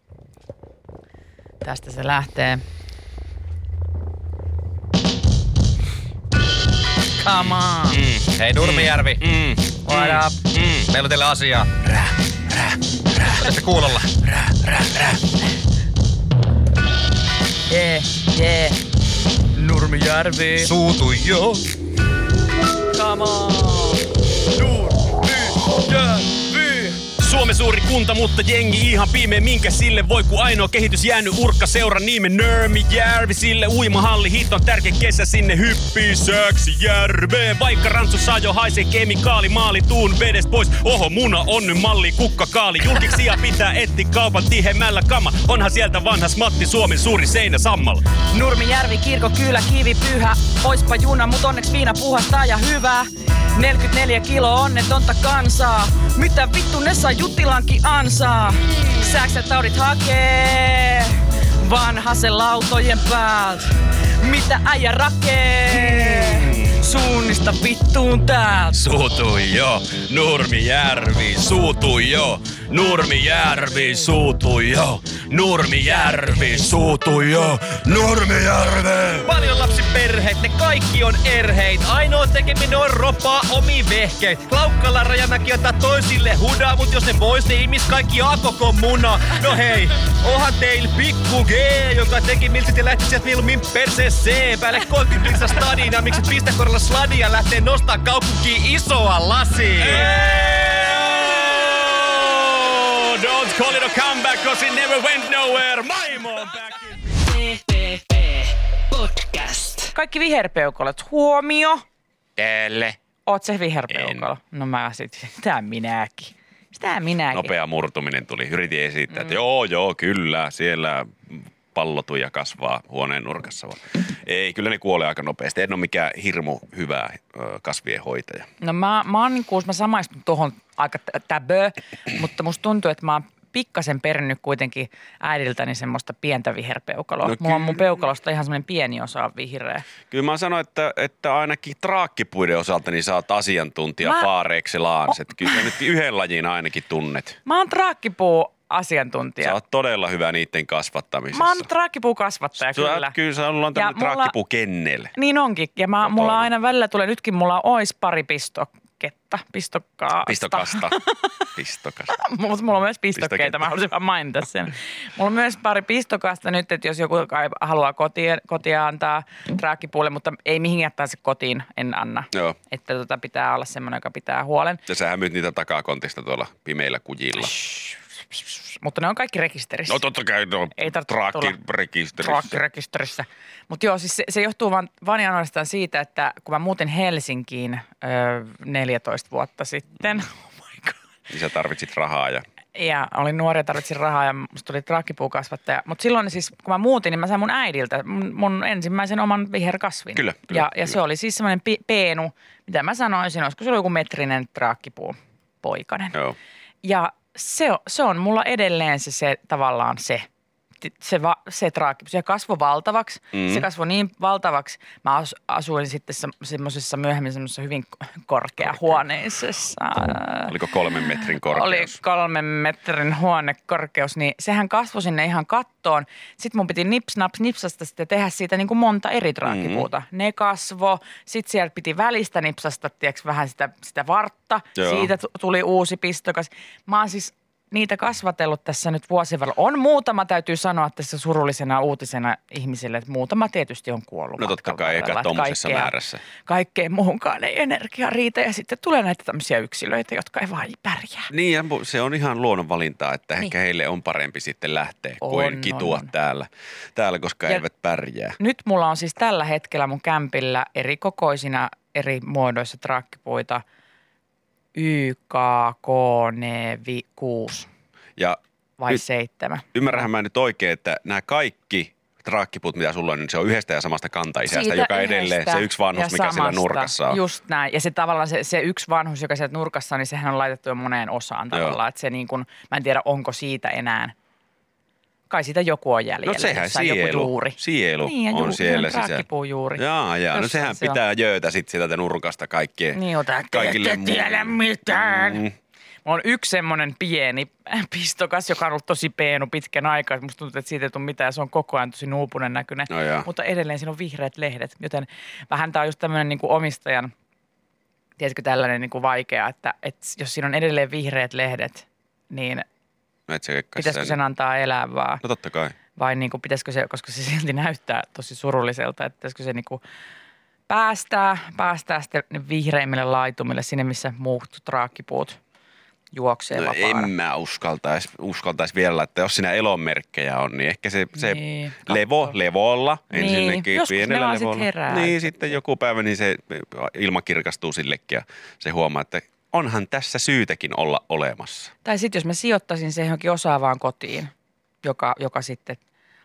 Tästä se lähtee. Come on. Mm. Hei Nurmijärvi. Mm. What up? Mm. Meillä on teille asiaa. Rä, rä, rä. Olette kuulolla? Rä, rä, rä. Yeah, yeah. Nurmijärvi. Suutu jo. Come on. Nurmijärvi. Suomen suuri kunta, mutta jengi ihan pimeä. Minkä sille voi, kun ainoa kehitys jäänyt urkka seura nimen Nurmijärvi. Sille uimahalli, hit on tärkeä kesä, sinne hyppii Sääksijärveen. Vaikka rantsussa jo haisee kemikaali, maali tuun vedes pois. Oho, muna on nyt malli, kukkakaali. Julkiksia pitää etti kaupan tihemmällä kama. Onhan sieltä vanhas Matti, Suomen suuri seinä sammalla. Nurmijärvi, kirkko, kylä, kivi, pyhä. Oispa juna, mut onneksi viina puhastaa ja hyvää. neljäkymmentäneljä kilo onnetonta kansaa. Mitä vittu ne saa Jutilankin ansaa? Sääkset taudit hakee vanha se lautojen päältä. Mitä äijä rakee? Suunnista vittuun täältä. Suutui jo, Nurmijärvi, suutui jo, Nurmijärvi, suutui jo, Nurmijärvi, suutui jo, Nurmijärvi. Paljon lapsiperheet, ne kaikki on erheit. Ainoa tekeminen on ropaa omi vehkeet. Klaukkala Rajamäki ottaa toisille hudaa, mut jos ne vois, ne imis kaikki jaa koko muna. No hei, onhan teillä pikku G, joka teki milsit ja lähti sieltä mieluummin perseeseen. Päälle kolmekymmentä stadina, miksi pistä koralla sladia lähtee nostaa kaupunkiin isoa lasia. Don't call it a comeback, cause it never went nowhere. Maimo on back in. P P P Podcast. Kaikki viherpeukalot, huomio. Täällä. Oot se viherpeukalo? No mä sit, sitä minäkin. Sitä minäkin. Nopea murtuminen tuli. Yritin esittää, mm. että joo, joo, kyllä, siellä pallotuja kasvaa huoneen nurkassa. Ei, kyllä ne kuolee aika nopeasti. En ole mikään hirmu hyvä kasvien hoitaja. No mä, mä oon niin kuin, mä samaistun tuohon aika täbö, mutta musta tuntuu, että mä oon pikkasen perinnyt kuitenkin äidiltäni semmoista pientä viherpeukaloa. No Mulla on mun peukalosta ihan semmoinen pieni osa on vihreä. Kyllä mä sanoin, että, että ainakin traakkipuiden osalta niin sä oot asiantuntija Mä... par excellence. Että kyllä sä nyt yhden lajin ainakin tunnet. Mä oon traakkipuu asiantuntija. Sä oot todella hyvä niiden kasvattamisessa. Mä oon traakkipuukasvattaja Sä, kyllä. Kyllä sä on tämmöinen traakkipuu-kennel. Niin onkin. Ja mä, mulla aina välillä tulee, nytkin mulla ois pari pistoketta. Pistokkaasta. Pistokasta. Pistokasta. Mutta mulla on myös pistokkeita, Pistoketta. mä haluaisin vaan mainita sen. Mulla on myös pari pistokasta nyt, että jos joku haluaa kotia, kotia antaa traakkipuulle, mutta ei mihin jättää se kotiin, en anna. Joo. Että tota pitää olla semmoinen, joka pitää huolen. Ja sähän myyt niitä takakontista tuolla pimeillä kujilla. Mutta ne on kaikki rekisterissä. No totta kai, no ei traakkirekisterissä. Traakkirekisterissä. Mutta joo, siis se, se johtuu vaan, vaan ja ainoastaan siitä, että kun mä muutin Helsinkiin öö, neljätoista vuotta sitten, oh my god. Niin sä tarvitsit rahaa ja... Ja olin nuori ja tarvitsin rahaa ja musta tuli traakkipuukasvattaja. Mutta silloin siis, kun mä muutin, niin mä sain mun äidiltä mun, mun ensimmäisen oman viherkasvin. Kyllä, kyllä, ja, kyllä. Ja se oli siis semmoinen pi- peenu, mitä mä sanoisin, olisiko se oli joku metrinen traakkipuu poikainen. Joo. Ja se on, se on mulla edelleen se, se tavallaan se. Se, va, se traakki, se kasvoi valtavaksi, mm. se kasvoi niin valtavaksi. Mä as, asuin sitten se, semmoisessa myöhemmin semmoisessa hyvin korkeahuoneisessa. Oliko kolmen metrin korkeus? Oli kolmen metrin huonekorkeus, niin sehän kasvoi sinne ihan kattoon. Sitten mun piti nips naps nipsasta sitten tehdä siitä niin kuin monta eri traakkipuuta. Mm. Ne kasvo, sitten siellä piti välistä nipsasta, tiedätkö, vähän sitä, sitä vartta. Joo. Siitä tuli uusi pistokas. Mä oon siis niitä kasvatellut tässä nyt vuosien varrella. On muutama, täytyy sanoa tässä surullisena uutisena ihmisille, että muutama tietysti on kuollut. No totta kai, eikä tommosessa määrässä. Kaikkeen muuhunkaan ei energia riitä ja sitten tulee näitä tämmöisiä yksilöitä, jotka ei vaan pärjää. Niin ja se on ihan luonnonvalintaa, että niin. Ehkä heille on parempi sitten lähteä on, kuin kitua on. Täällä, täällä, koska ja eivät pärjää. Nyt mulla on siis tällä hetkellä mun kämpillä eri kokoisina, eri muodoissa traakkipuita. Y, K, K, N, vi, kuusi ja vai nyt, seitsemän. Ymmärrähän mä nyt oikein, että nämä kaikki traakkipuut, mitä sulla on, niin se on yhdestä ja samasta kantaisästä, joka edelleen se yksi vanhus, mikä samasta, siellä nurkassa on. Just näin. Ja se tavallaan se, se yksi vanhus, joka siellä nurkassa on, niin sehän on laitettu jo moneen osaan tavallaan. Että se niin kuin, mä en tiedä, onko siitä enää. Kai siitä joku on jäljellä. No sehän sielu, sielu niin, on ju- siellä sisällä. Traakkipuujuuri. Jaa, jaa. No sehän se pitää on. Jöötä sitten sieltä nurkasta kaikkien. Niin, ota, kaikille ette tiedä mitään. Mm. Mulla on yksi semmoinen pieni pistokas, joka on ollut tosi peenu pitkän aikaa. Musta tuntuu, että siitä ei tule mitään. Se on koko ajan tosi nuupunen näköinen. No mutta edelleen siinä on vihreät lehdet. Joten vähän tää on just tämmöinen niin kuin omistajan, tiedätkö tällainen niin kuin vaikea, että, että jos siinä on edelleen vihreät lehdet, niin no se pitäisikö sen antaa elää vaan? No totta kai. Vai niin kuin pitäisikö se, koska se silti näyttää tosi surulliselta, että pitäisikö se niin kuin päästää, päästää sitten vihreimmille laitumille sinne, missä muut traakkipuut juoksee no vapaana. En mä uskaltaisi uskaltais vielä, että jos siinä elonmerkkejä on, niin ehkä se, se niin, levo, levolla niin, ensinnäkin pienellä levolla. Herää, niin, sitten joku päivä niin se ilma kirkastuu sillekin ja se huomaa, että onhan tässä syytäkin olla olemassa. Tai sitten jos mä sijoittaisin se johonkin osaavaan kotiin, joka, joka sitten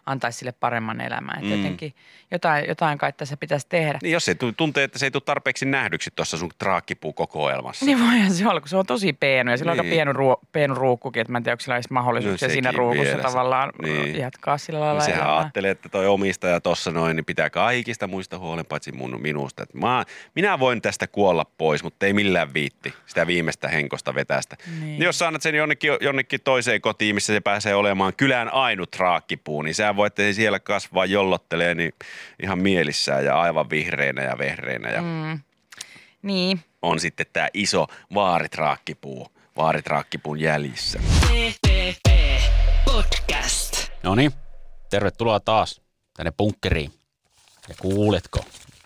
antaisi sille paremman elämän. Että Mm. jotenkin jotain, jotain kai tässä pitäisi tehdä. Niin jos ei tu- tuntee, että se ei tule tarpeeksi nähdyksi tuossa sun traakkipuukokoelmassa. Niin voihan se olla, kun se on tosi peenu ja sillä on Niin. aika pienu, ruo, pienu ruukkukin, että mä en tiedä, onko sillä olisi mahdollisuuksia No siinä sekin ruukussa vielä. tavallaan Niin. jatkaa sillä No lailla sehän elämää. ajattelee, että toi omistaja tossa noin, niin pitää kaikista muista huolen paitsi mun, minusta. Että mä, minä voin tästä kuolla pois, mutta ei millään viitti sitä viimeistä henkosta vetästä. Niin. Niin. Jos sä annat sen jonnekin, jonnekin toiseen kotiin, missä se pääsee olemaan kylän ainut traakkipuu, niin sä voit siellä kasvaa jollottelee niin ihan mielissään ja aivan vihreinä ja vehreinä. Ja Mm. Niin. on sitten tää iso vaaritraakkipuu, vaaritraakkipuun jäljissä. P P P Podcast. No niin, tervetuloa taas tänne bunkkeriin. Ja kuuletko?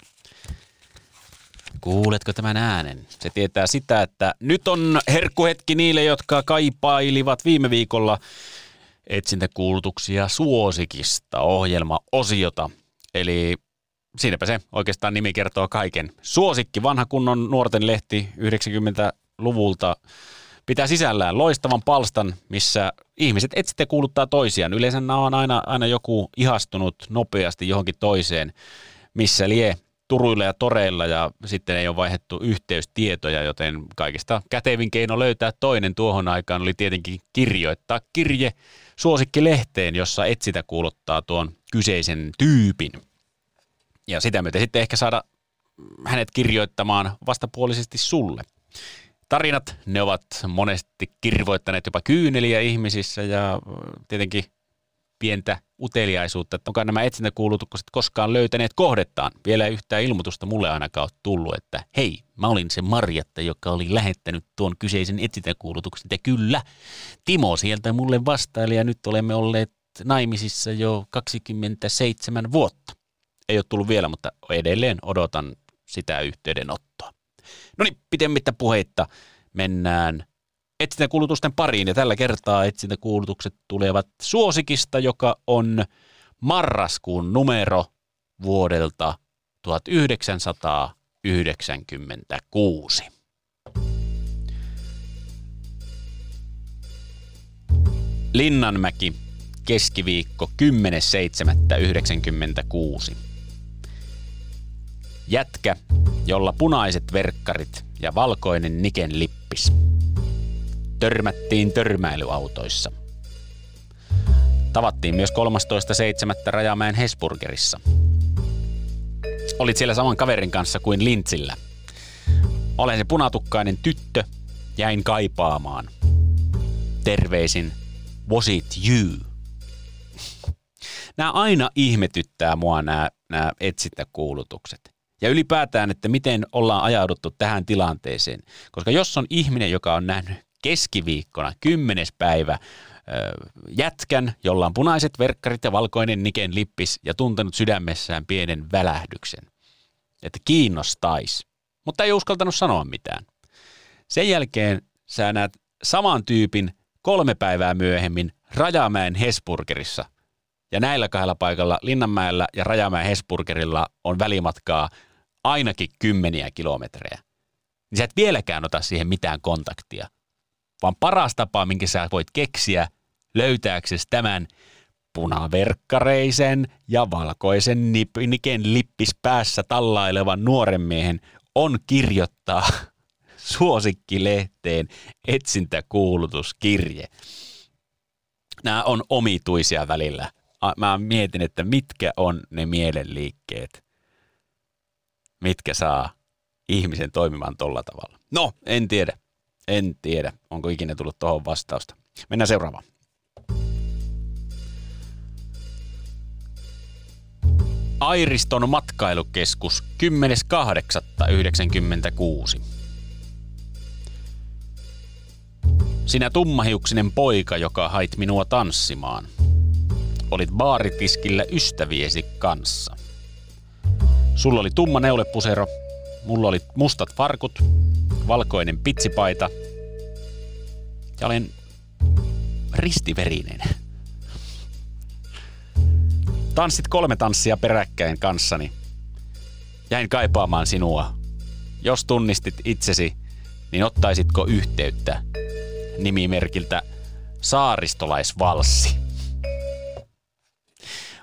Kuuletko tämän äänen? Se tietää sitä, että nyt on herkkuhetki niille, jotka kaipailivat viime viikolla etsintäkuulutuksia suosikista ohjelmaosiota. Eli siinäpä se oikeastaan nimi kertoo kaiken. Suosikki, vanha kunnon nuorten lehti yhdeksänkymmentäluvulta pitää sisällään loistavan palstan, missä ihmiset etsittä kuuluttaa toisiaan. Yleensä nämä on aina, aina joku ihastunut nopeasti johonkin toiseen, missä lie turuilla ja toreilla ja sitten ei ole vaihdettu yhteystietoja, joten kaikista kätevin keino löytää toinen tuohon aikaan oli tietenkin kirjoittaa kirje suosikkilehteen, jossa etsitä kuuluttaa tuon kyseisen tyypin. Ja sitä myöten sitten ehkä saada hänet kirjoittamaan vastapuolisesti sulle. Tarinat, ne ovat monesti kirvoittaneet jopa kyyneliä ihmisissä ja tietenkin pientä uteliaisuutta, että onko nämä etsintäkuulutukset koskaan löytäneet kohdettaan. Vielä ei yhtään ilmoitusta mulle ainakaan ole tullut, että hei, mä olin se Marjatta, joka oli lähettänyt tuon kyseisen etsintäkuulutuksen. Ja kyllä, Timo sieltä mulle vastaili ja nyt olemme olleet naimisissa jo kaksikymmentäseitsemän vuotta. Ei ole tullut vielä, mutta edelleen odotan sitä yhteydenottoa. No niin, pitemmittä puheitta mennään etsintäkuulutusten pariin ja tällä kertaa etsintäkuulutukset tulevat suosikista, joka on marraskuun numero vuodelta tuhatyhdeksänsataayhdeksänkymmentäkuusi. Linnanmäki, keskiviikko kymmenes seitsemättä yhdeksänkymmentäkuusi. Jätkä, jolla punaiset verkkarit ja valkoinen Niken lippis. Törmättiin törmäilyautoissa. Tavattiin myös kolmastoista seitsemättä Rajamäen Hesburgerissa. Olit siellä saman kaverin kanssa kuin Lintsillä. Olen se punatukkainen tyttö, jäin kaipaamaan. Terveisin, was it you? Nämä aina ihmetyttää mua nämä, nämä etsintäkuulutukset. Ja ylipäätään, että miten ollaan ajauduttu tähän tilanteeseen. Koska jos on ihminen, joka on nähnyt keskiviikkona kymmenes päivä jätkän, jolla on punaiset verkkarit ja valkoinen Niken lippis ja tuntenut sydämessään pienen välähdyksen, että kiinnostaisi, mutta ei uskaltanut sanoa mitään. Sen jälkeen sä näet saman tyypin kolme päivää myöhemmin Rajamäen Hesburgerissa. Ja näillä kahdella paikalla, Linnanmäellä ja Rajamäen Hesburgerilla, on välimatkaa ainakin kymmeniä kilometrejä. Niin sä et vieläkään ota siihen mitään kontaktia. Vaan paras tapa, minkä sä voit keksiä löytääksesi tämän punaverkkareisen ja valkoisen Niken lippis päässä tallailevan nuoren miehen, on kirjoittaa suosikkilehteen etsintäkuulutuskirje. Nämä on omituisia välillä. Mä mietin, että mitkä on ne mielenliikkeet, mitkä saa ihmisen toimimaan tolla tavalla. No, en tiedä. En tiedä, onko ikinä tullut tuohon vastausta. Mennään seuraavaan. Airiston matkailukeskus kymmenes kahdeksatta yhdeksänkymmentäkuusi. Sinä tummahiuksinen poika, joka hait minua tanssimaan. Olit baaritiskillä ystäviesi kanssa. Sulla oli tumma neulepusero, mulla oli mustat farkut, valkoinen pitsipaita ja olen ristiverinen. Tanssit kolme tanssia peräkkäin kanssani. Jäin kaipaamaan sinua. Jos tunnistit itsesi, niin ottaisitko yhteyttä nimimerkiltä Saaristolaisvalssi?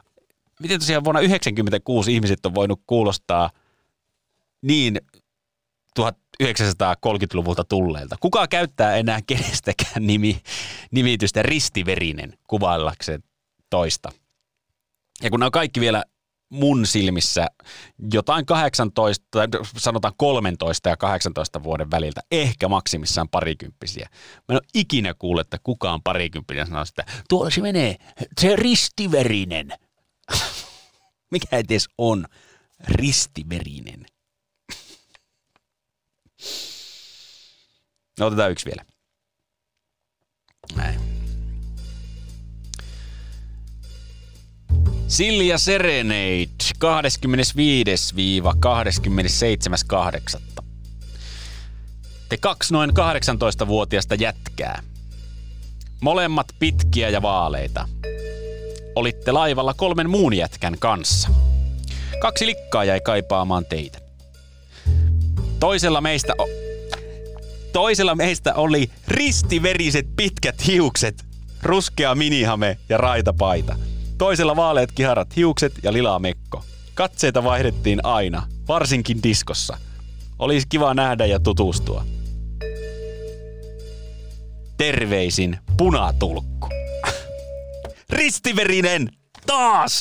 miten tosiaan vuonna yhdeksänkymmentäkuusi ihmiset on voinut kuulostaa niin tuhatyhdeksänsataakolmekymmentäluvulta tulleelta? Kuka käyttää enää kenestäkään nimi, nimitystä ristiverinen kuvaillakseen toista? Ja kun nämä on kaikki vielä mun silmissä jotain kahdeksantoista, tai sanotaan kolmetoista ja kahdeksantoista vuoden väliltä, ehkä maksimissaan parikymppisiä. Mä en ole ikinä kuullut, että kukaan parikymppinen sanoo sitä, tuolla se menee, se ristiverinen. Mikä edes on ristiverinen? No otetaan yksi vielä. Näin. Silja Serenade kahdeskymmenesviides kahdeskymmenesseitsemäs kahdeksatta Te kaksi noin kahdeksantoistavuotiasta jätkää. Molemmat pitkiä ja vaaleita. Olitte laivalla kolmen muun jätkän kanssa. Kaksi likkaa jäi kaipaamaan teitä. Toisella meistä, o- Toisella meistä oli ristiveriset pitkät hiukset, ruskea minihame ja raitapaita. Toisella vaaleat kiharat hiukset ja lila mekko. Katseita vaihdettiin aina, varsinkin diskossa. Olisi kiva nähdä ja tutustua. Terveisin punatulkku. Ristiverinen! Taas!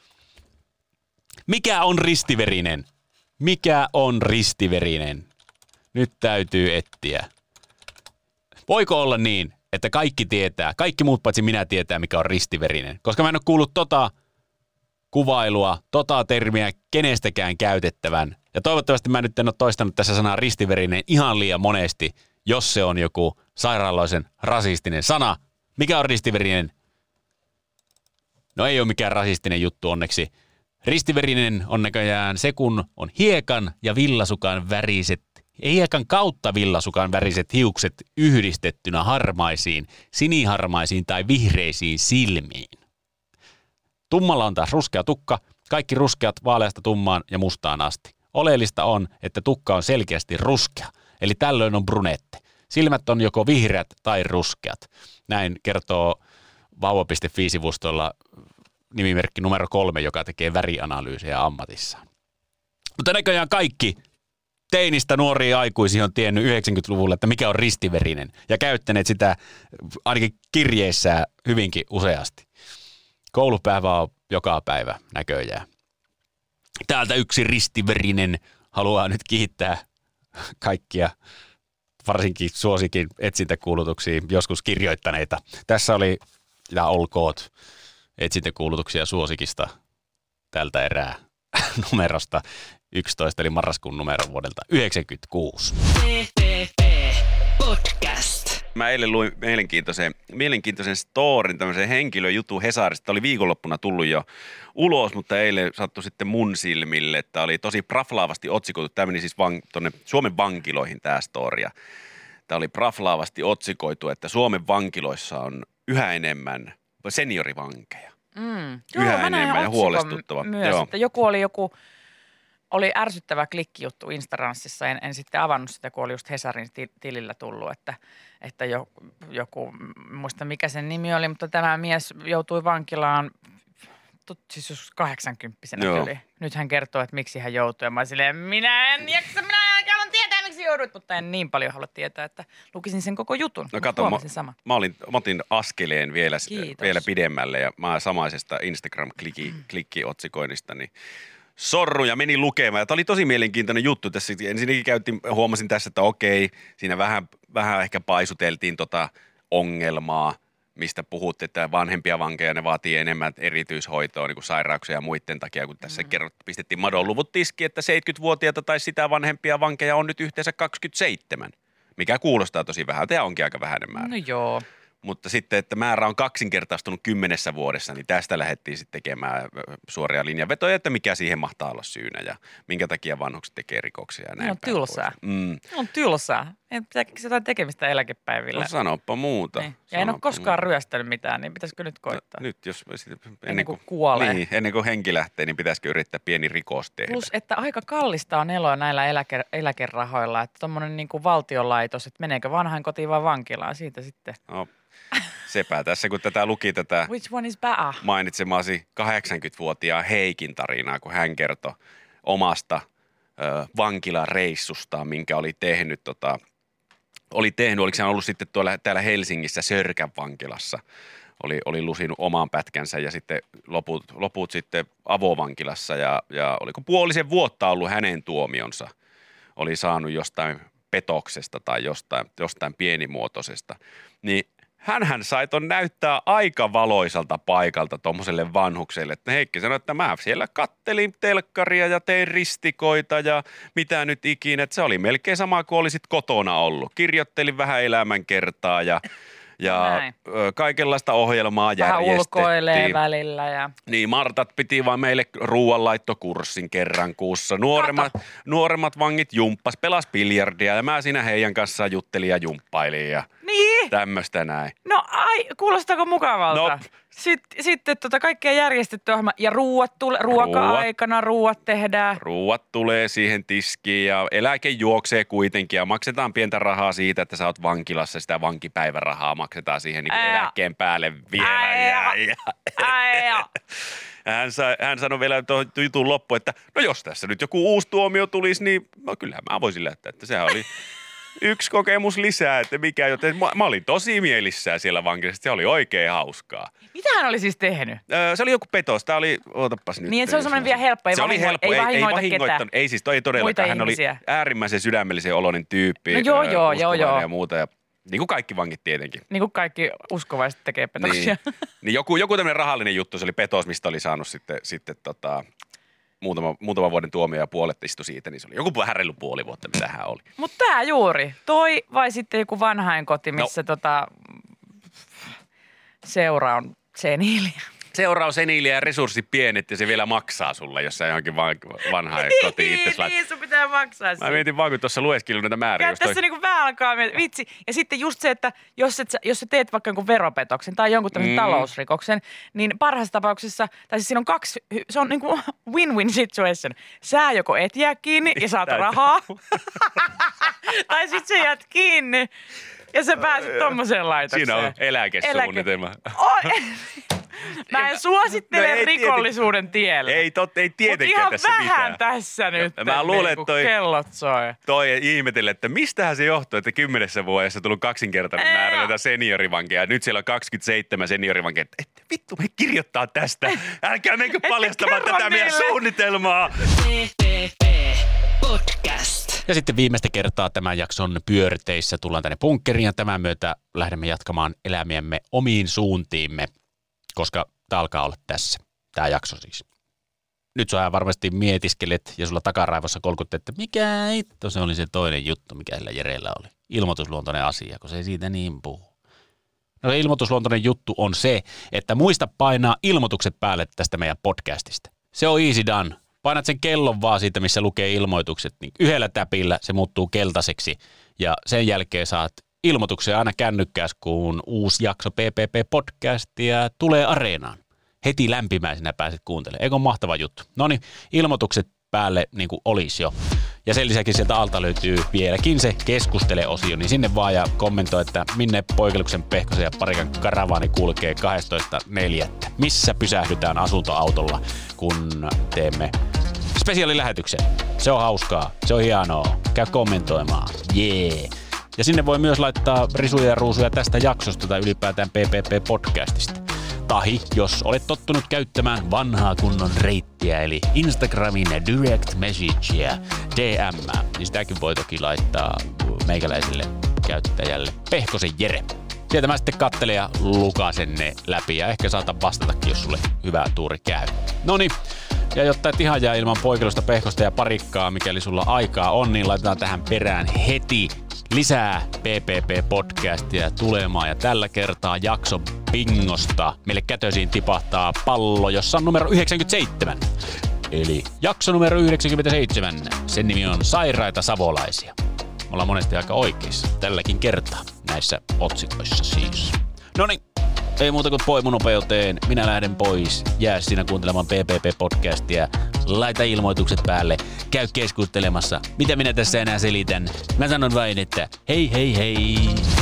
Mikä on ristiverinen? Mikä on ristiverinen? Nyt täytyy etsiä. Voiko olla niin, että kaikki tietää, kaikki muut paitsi minä tietää, mikä on ristiverinen? Koska mä en ole kuullut tota kuvailua, tota termiä kenestäkään käytettävän. Ja toivottavasti mä nyt en ole toistanut tässä sanaa ristiverinen ihan liian monesti, jos se on joku sairaaloisen rasistinen sana. Mikä on ristiverinen? No ei ole mikään rasistinen juttu onneksi. Ristiverinen on näköjään se, kun on hiekan ja villasukan väriset, hiekan kautta villasukan väriset hiukset yhdistettynä harmaisiin, siniharmaisiin tai vihreisiin silmiin. Tummalla on taas ruskea tukka, kaikki ruskeat vaaleasta tummaan ja mustaan asti. Oleellista on, että tukka on selkeästi ruskea, eli tällöin on brunette. Silmät on joko vihreät tai ruskeat. Näin kertoo vauva piste fi-sivustolla nimimerkki numero kolme, joka tekee värianalyysejä ammatissaan. Mutta näköjään kaikki teinistä nuoria aikuisia on tiennyt yhdeksänkymmentäluvulla, että mikä on ristiverinen, ja käyttäneet sitä ainakin kirjeissä hyvinkin useasti. Koulupäivä on joka päivä näköjään. Täältä yksi ristiverinen haluaa nyt kiittää kaikkia, varsinkin suosikin etsintäkuulutuksiin joskus kirjoittaneita. Tässä oli, ja olkoot, etsintäkuulutuksia suosikista tältä erää numerosta yksitoista, eli marraskuun numero vuodelta yhdeksänkymmentäkuusi. Podcast. Mä eilen luin mielenkiintoisen, mielenkiintoisen storin, tämmöisen henkilöjutun Hesarista. Oli viikonloppuna tullut jo ulos, mutta eilen sattui sitten mun silmille, että oli tosi praflaavasti otsikoitu. Tämä meni siis van, tuonne Suomen vankiloihin tämä story. Tämä oli praflaavasti otsikoitu, että Suomen vankiloissa on yhä enemmän seniorivankeja. Mm. Yhä Joo, enemmän ja huolestuttava. Myös, Joo. että joku oli joku, oli ärsyttävä klikkijuttu Instagramissa, en, en sitten avannut sitä, kun oli just Hesarin tilillä tullut, että, että jo, joku, muista mikä sen nimi oli, mutta tämä mies joutui vankilaan, siis jos kahdeksankymppisenä tuli. Nyt hän kertoo, että miksi hän joutui, ja mä silleen, minä en jaksa, minä en haluan tietää, miksi joudut, mutta en niin paljon halua tietää, että lukisin sen koko jutun. No kato, mä, sama. mä, olin, mä otin askeleen vielä, vielä pidemmälle, ja mä samaisesta Instagram-klikki-otsikoinnista, niin sorru ja meni lukemaan. Tämä oli tosi mielenkiintoinen juttu. Tässä ensinnäkin käytiin, huomasin tässä, että okei, siinä vähän, vähän ehkä paisuteltiin tota ongelmaa, mistä puhutte, että vanhempia vankeja, ne vaatii enemmän erityishoitoa niin kuin sairauksia ja muiden takia, kun tässä mm. kerrot, pistettiin madonluvut tiskiin, että seitsemänkymmentävuotiaita tai sitä vanhempia vankeja on nyt yhteensä kaksikymmentäseitsemän, mikä kuulostaa tosi vähän. Tämä onkin aika vähäinen määrä. No joo. Mutta sitten, että määrä on kaksinkertaistunut kymmenessä vuodessa, niin tästä lähdettiin sitten tekemään suoria linjanvetoja, että mikä siihen mahtaa olla syynä ja minkä takia vanhukset tekee rikoksia ja näin on tylsää. Mm. On tylsää. Ei pitää keksiä jotain tekemistä eläkepäivillä. No sanoppa muuta. Niin. Ja en ole koskaan muuta. ryöstänyt mitään, niin pitäisikö nyt koittaa? No, nyt jos ennen, ennen kuin kuolee. Niin, ennen kuin henki lähtee, niin pitäisikö yrittää pieni rikos tehdä. Plus, että aika kallista on eloa näillä eläke, eläkerahoilla, että tuommoinen niin kuin valtionlaitos, että meneekö vanhain kotiin vai vankilaan, siitä sitten. No. Sepä tässä, kun tätä luki tätä Which one is better? mainitsemasi kahdeksankymmentävuotiaan Heikin tarinaa, kun hän kertoi omasta ö, vankilareissustaan, minkä oli tehnyt, tota, oli tehnyt, oliko hän ollut sitten tuolla, täällä Helsingissä Sörkän vankilassa, oli, oli lusinut oman pätkänsä ja sitten loput, loput sitten avovankilassa ja, ja oliko puolisen vuotta ollut hänen tuomionsa, oli saanut jostain petoksesta tai jostain, jostain pienimuotoisesta, niin hänhän sai ton näyttää aika valoisalta paikalta tommoselle vanhukselle. Että Heikki sanoi, että mä siellä kattelin telkkaria ja tein ristikoita ja mitä nyt ikinä. Että se oli melkein sama kuin olisit kotona ollut. Kirjoittelin vähän elämänkertaa ja, ja kaikenlaista ohjelmaa vähän järjestettiin. ulkoilee välillä. Ja... Niin, Martat piti vaan meille ruoanlaittokurssin kerran kuussa. Nuoremmat, nuoremmat vangit jumppas, pelas biljardia ja mä siinä heidän kanssaan juttelin ja jumppailin ja niin. tämmöistä näin. No ai, kuulostaako mukavalta? No. Sitten, sitten tota kaikkea järjestetty ohjelma ja ruuat tule, ruoka-aikana ruuat tehdään. Ruuat tulee siihen tiskiin ja eläke juoksee kuitenkin ja maksetaan pientä rahaa siitä, että sä oot vankilassa. Sitä vankipäivärahaa maksetaan siihen niin eläkkeen päälle vielä. Äijä. Ja, Äijä. hän, sa, hän sanoi vielä tuohon jutun loppuun, että no jos tässä nyt joku uusi tuomio tulisi, niin no kyllähän mä voisin lähteä, että sehän oli... Yksi kokemus lisää, että mikä, joten mä, mä olin tosi mielissään siellä vankilassa, se oli oikein hauskaa. Mitä hän oli siis tehnyt? Öö, se oli joku petos, tää oli, ootapas nyt. Niin, se on semmoinen vielä helppo, ei, se vahingo, oli helppo, ei, ei, vahingoita ei ketään. Ei siis, toi ei todellakaan, hän ihmisiä. oli äärimmäisen sydämellisen oloinen tyyppi. No joo, öö, joo, joo, joo. Ja muuta, ja, niin kuin kaikki vankit tietenkin. Niin kuin kaikki uskovaiset tekee petoksia. Niin, niin joku, joku tämmöinen rahallinen juttu, se oli petos, mistä oli saanut sitten, sitten tota... Muutama, muutama vuoden tuomio ja puolet istui siitä, niin se oli joku vähän reilu puoli vuotta, mitä hän oli. Mutta tää juuri, toi vai sitten joku vanhainkoti, missä no. tota, seura on seniiliä. Seura on seniiliä ja resurssit pienet ja se vielä maksaa sulle, jos sä johonkin vanhaan kotiin itse lait. Niin, sun pitää maksaa siitä. Mä mietin vaan, kun tuossa lueskelin näitä määriä. Käy tässä toi... niinku vähän alkaa miettiä. Vitsi. Ja sitten just se, että jos, et, jos sä teet vaikka jonkun veropetoksen tai jonkun tämmöisen mm. talousrikoksen, niin parhaassa tapauksessa, tai siis siinä on kaksi, se on niinku win-win situation. Sä joko et jää kiinni ja saat rahaa, tai sit sä jäät kiinni ja sä pääset tommoseen laitokseen. Siinä on eläkesuunnitelma. Eläke... Mä en suosittele no ei rikollisuuden tiety. tielle. Ei, tot, ei tietenkään tässä mitään. Mutta ihan vähän tässä nyt, ja mä luulen, niin, toi, kellot soi. Toi ihmetelle, että mistähän se johtuu, että kymmenessä vuodessa on tullut kaksinkertainen Ää. määrä näitä seniorivankeja. Nyt siellä on kaksikymmentäseitsemän seniorivankeja. Että vittu, me kirjoittaa tästä. Älkää menkö paljastamaan tätä meille. Meidän suunnitelmaa. Podcast. Ja sitten viimeistä kertaa tämän jakson pyörteissä tullaan tänne bunkkeriin ja tämän myötä lähdemme jatkamaan elämiämme omiin suuntiimme. Koska tämä alkaa olla tässä, tämä jakso siis. Nyt sä varmasti mietiskelet ja sulla takaraivossa kolkuttelet, että mikä hitto se oli se toinen juttu, mikä sillä Jerellä oli. Ilmoitusluontoinen asia, kun se ei siitä niin puhu. No se ilmoitusluontoinen juttu on se, että muista painaa ilmoitukset päälle tästä meidän podcastista. Se on easy done. Painat sen kellon vaan siitä, missä lukee ilmoitukset, niin yhdellä täpillä se muuttuu keltaiseksi ja sen jälkeen saat ilmoituksia aina kännykkääs, kun uusi jakso P P P-podcastia tulee Areenaan. Heti lämpimäisenä pääset kuuntelemaan. Eikö ole mahtava juttu? No niin, ilmoitukset päälle niin kuin olisi jo. Ja sen lisäksi sieltä alta löytyy vieläkin se keskustele-osio, niin sinne vaan ja kommentoi, että minne Poikeluksen, Pehkosen ja Parikan karavaani kulkee kahdestoista neljättä Missä pysähdytään asuntoautolla, kun teemme spesiaalilähetyksen. Se on hauskaa, se on hienoa. Käy kommentoimaan. Jee. Yeah. Ja sinne voi myös laittaa risuja ja ruusuja tästä jaksosta tai ylipäätään P P P-podcastista. Tahi, jos olet tottunut käyttämään vanhaa kunnon reittiä, eli Instagramin direct messagea, D M, niin sitäkin voi toki laittaa meikäläiselle käyttäjälle Pehkosen Jere. Sieltä mä sitten katselen ja lukasen ne läpi ja ehkä saatan vastatakin, jos sulle hyvä tuuri käy. Noniin. Ja jotta et ihan jää ilman Poikelusta, Pehkosta ja Parikkaa, mikäli sulla aikaa on, niin laitetaan tähän perään heti lisää P P P-podcastia tulemaan. Ja tällä kertaa jakso bingosta. Meille kätösiin tipahtaa pallo, jossa on numero yhdeksänkymmentäseitsemän. Eli jakso numero yhdeksänkymmentäseitsemän. Sen nimi on Sairaita savolaisia. Me ollaan monesti aika oikeissa tälläkin kertaa näissä otsikoissa siis. Noniin. Ei muuta kuin poimunopeuteen. Minä lähden pois. Jää siinä kuuntelemaan P P P-podcastia. Laita ilmoitukset päälle. Käy keskustelemassa. Mitä minä tässä enää selitän? Mä sanon vain, että hei hei hei.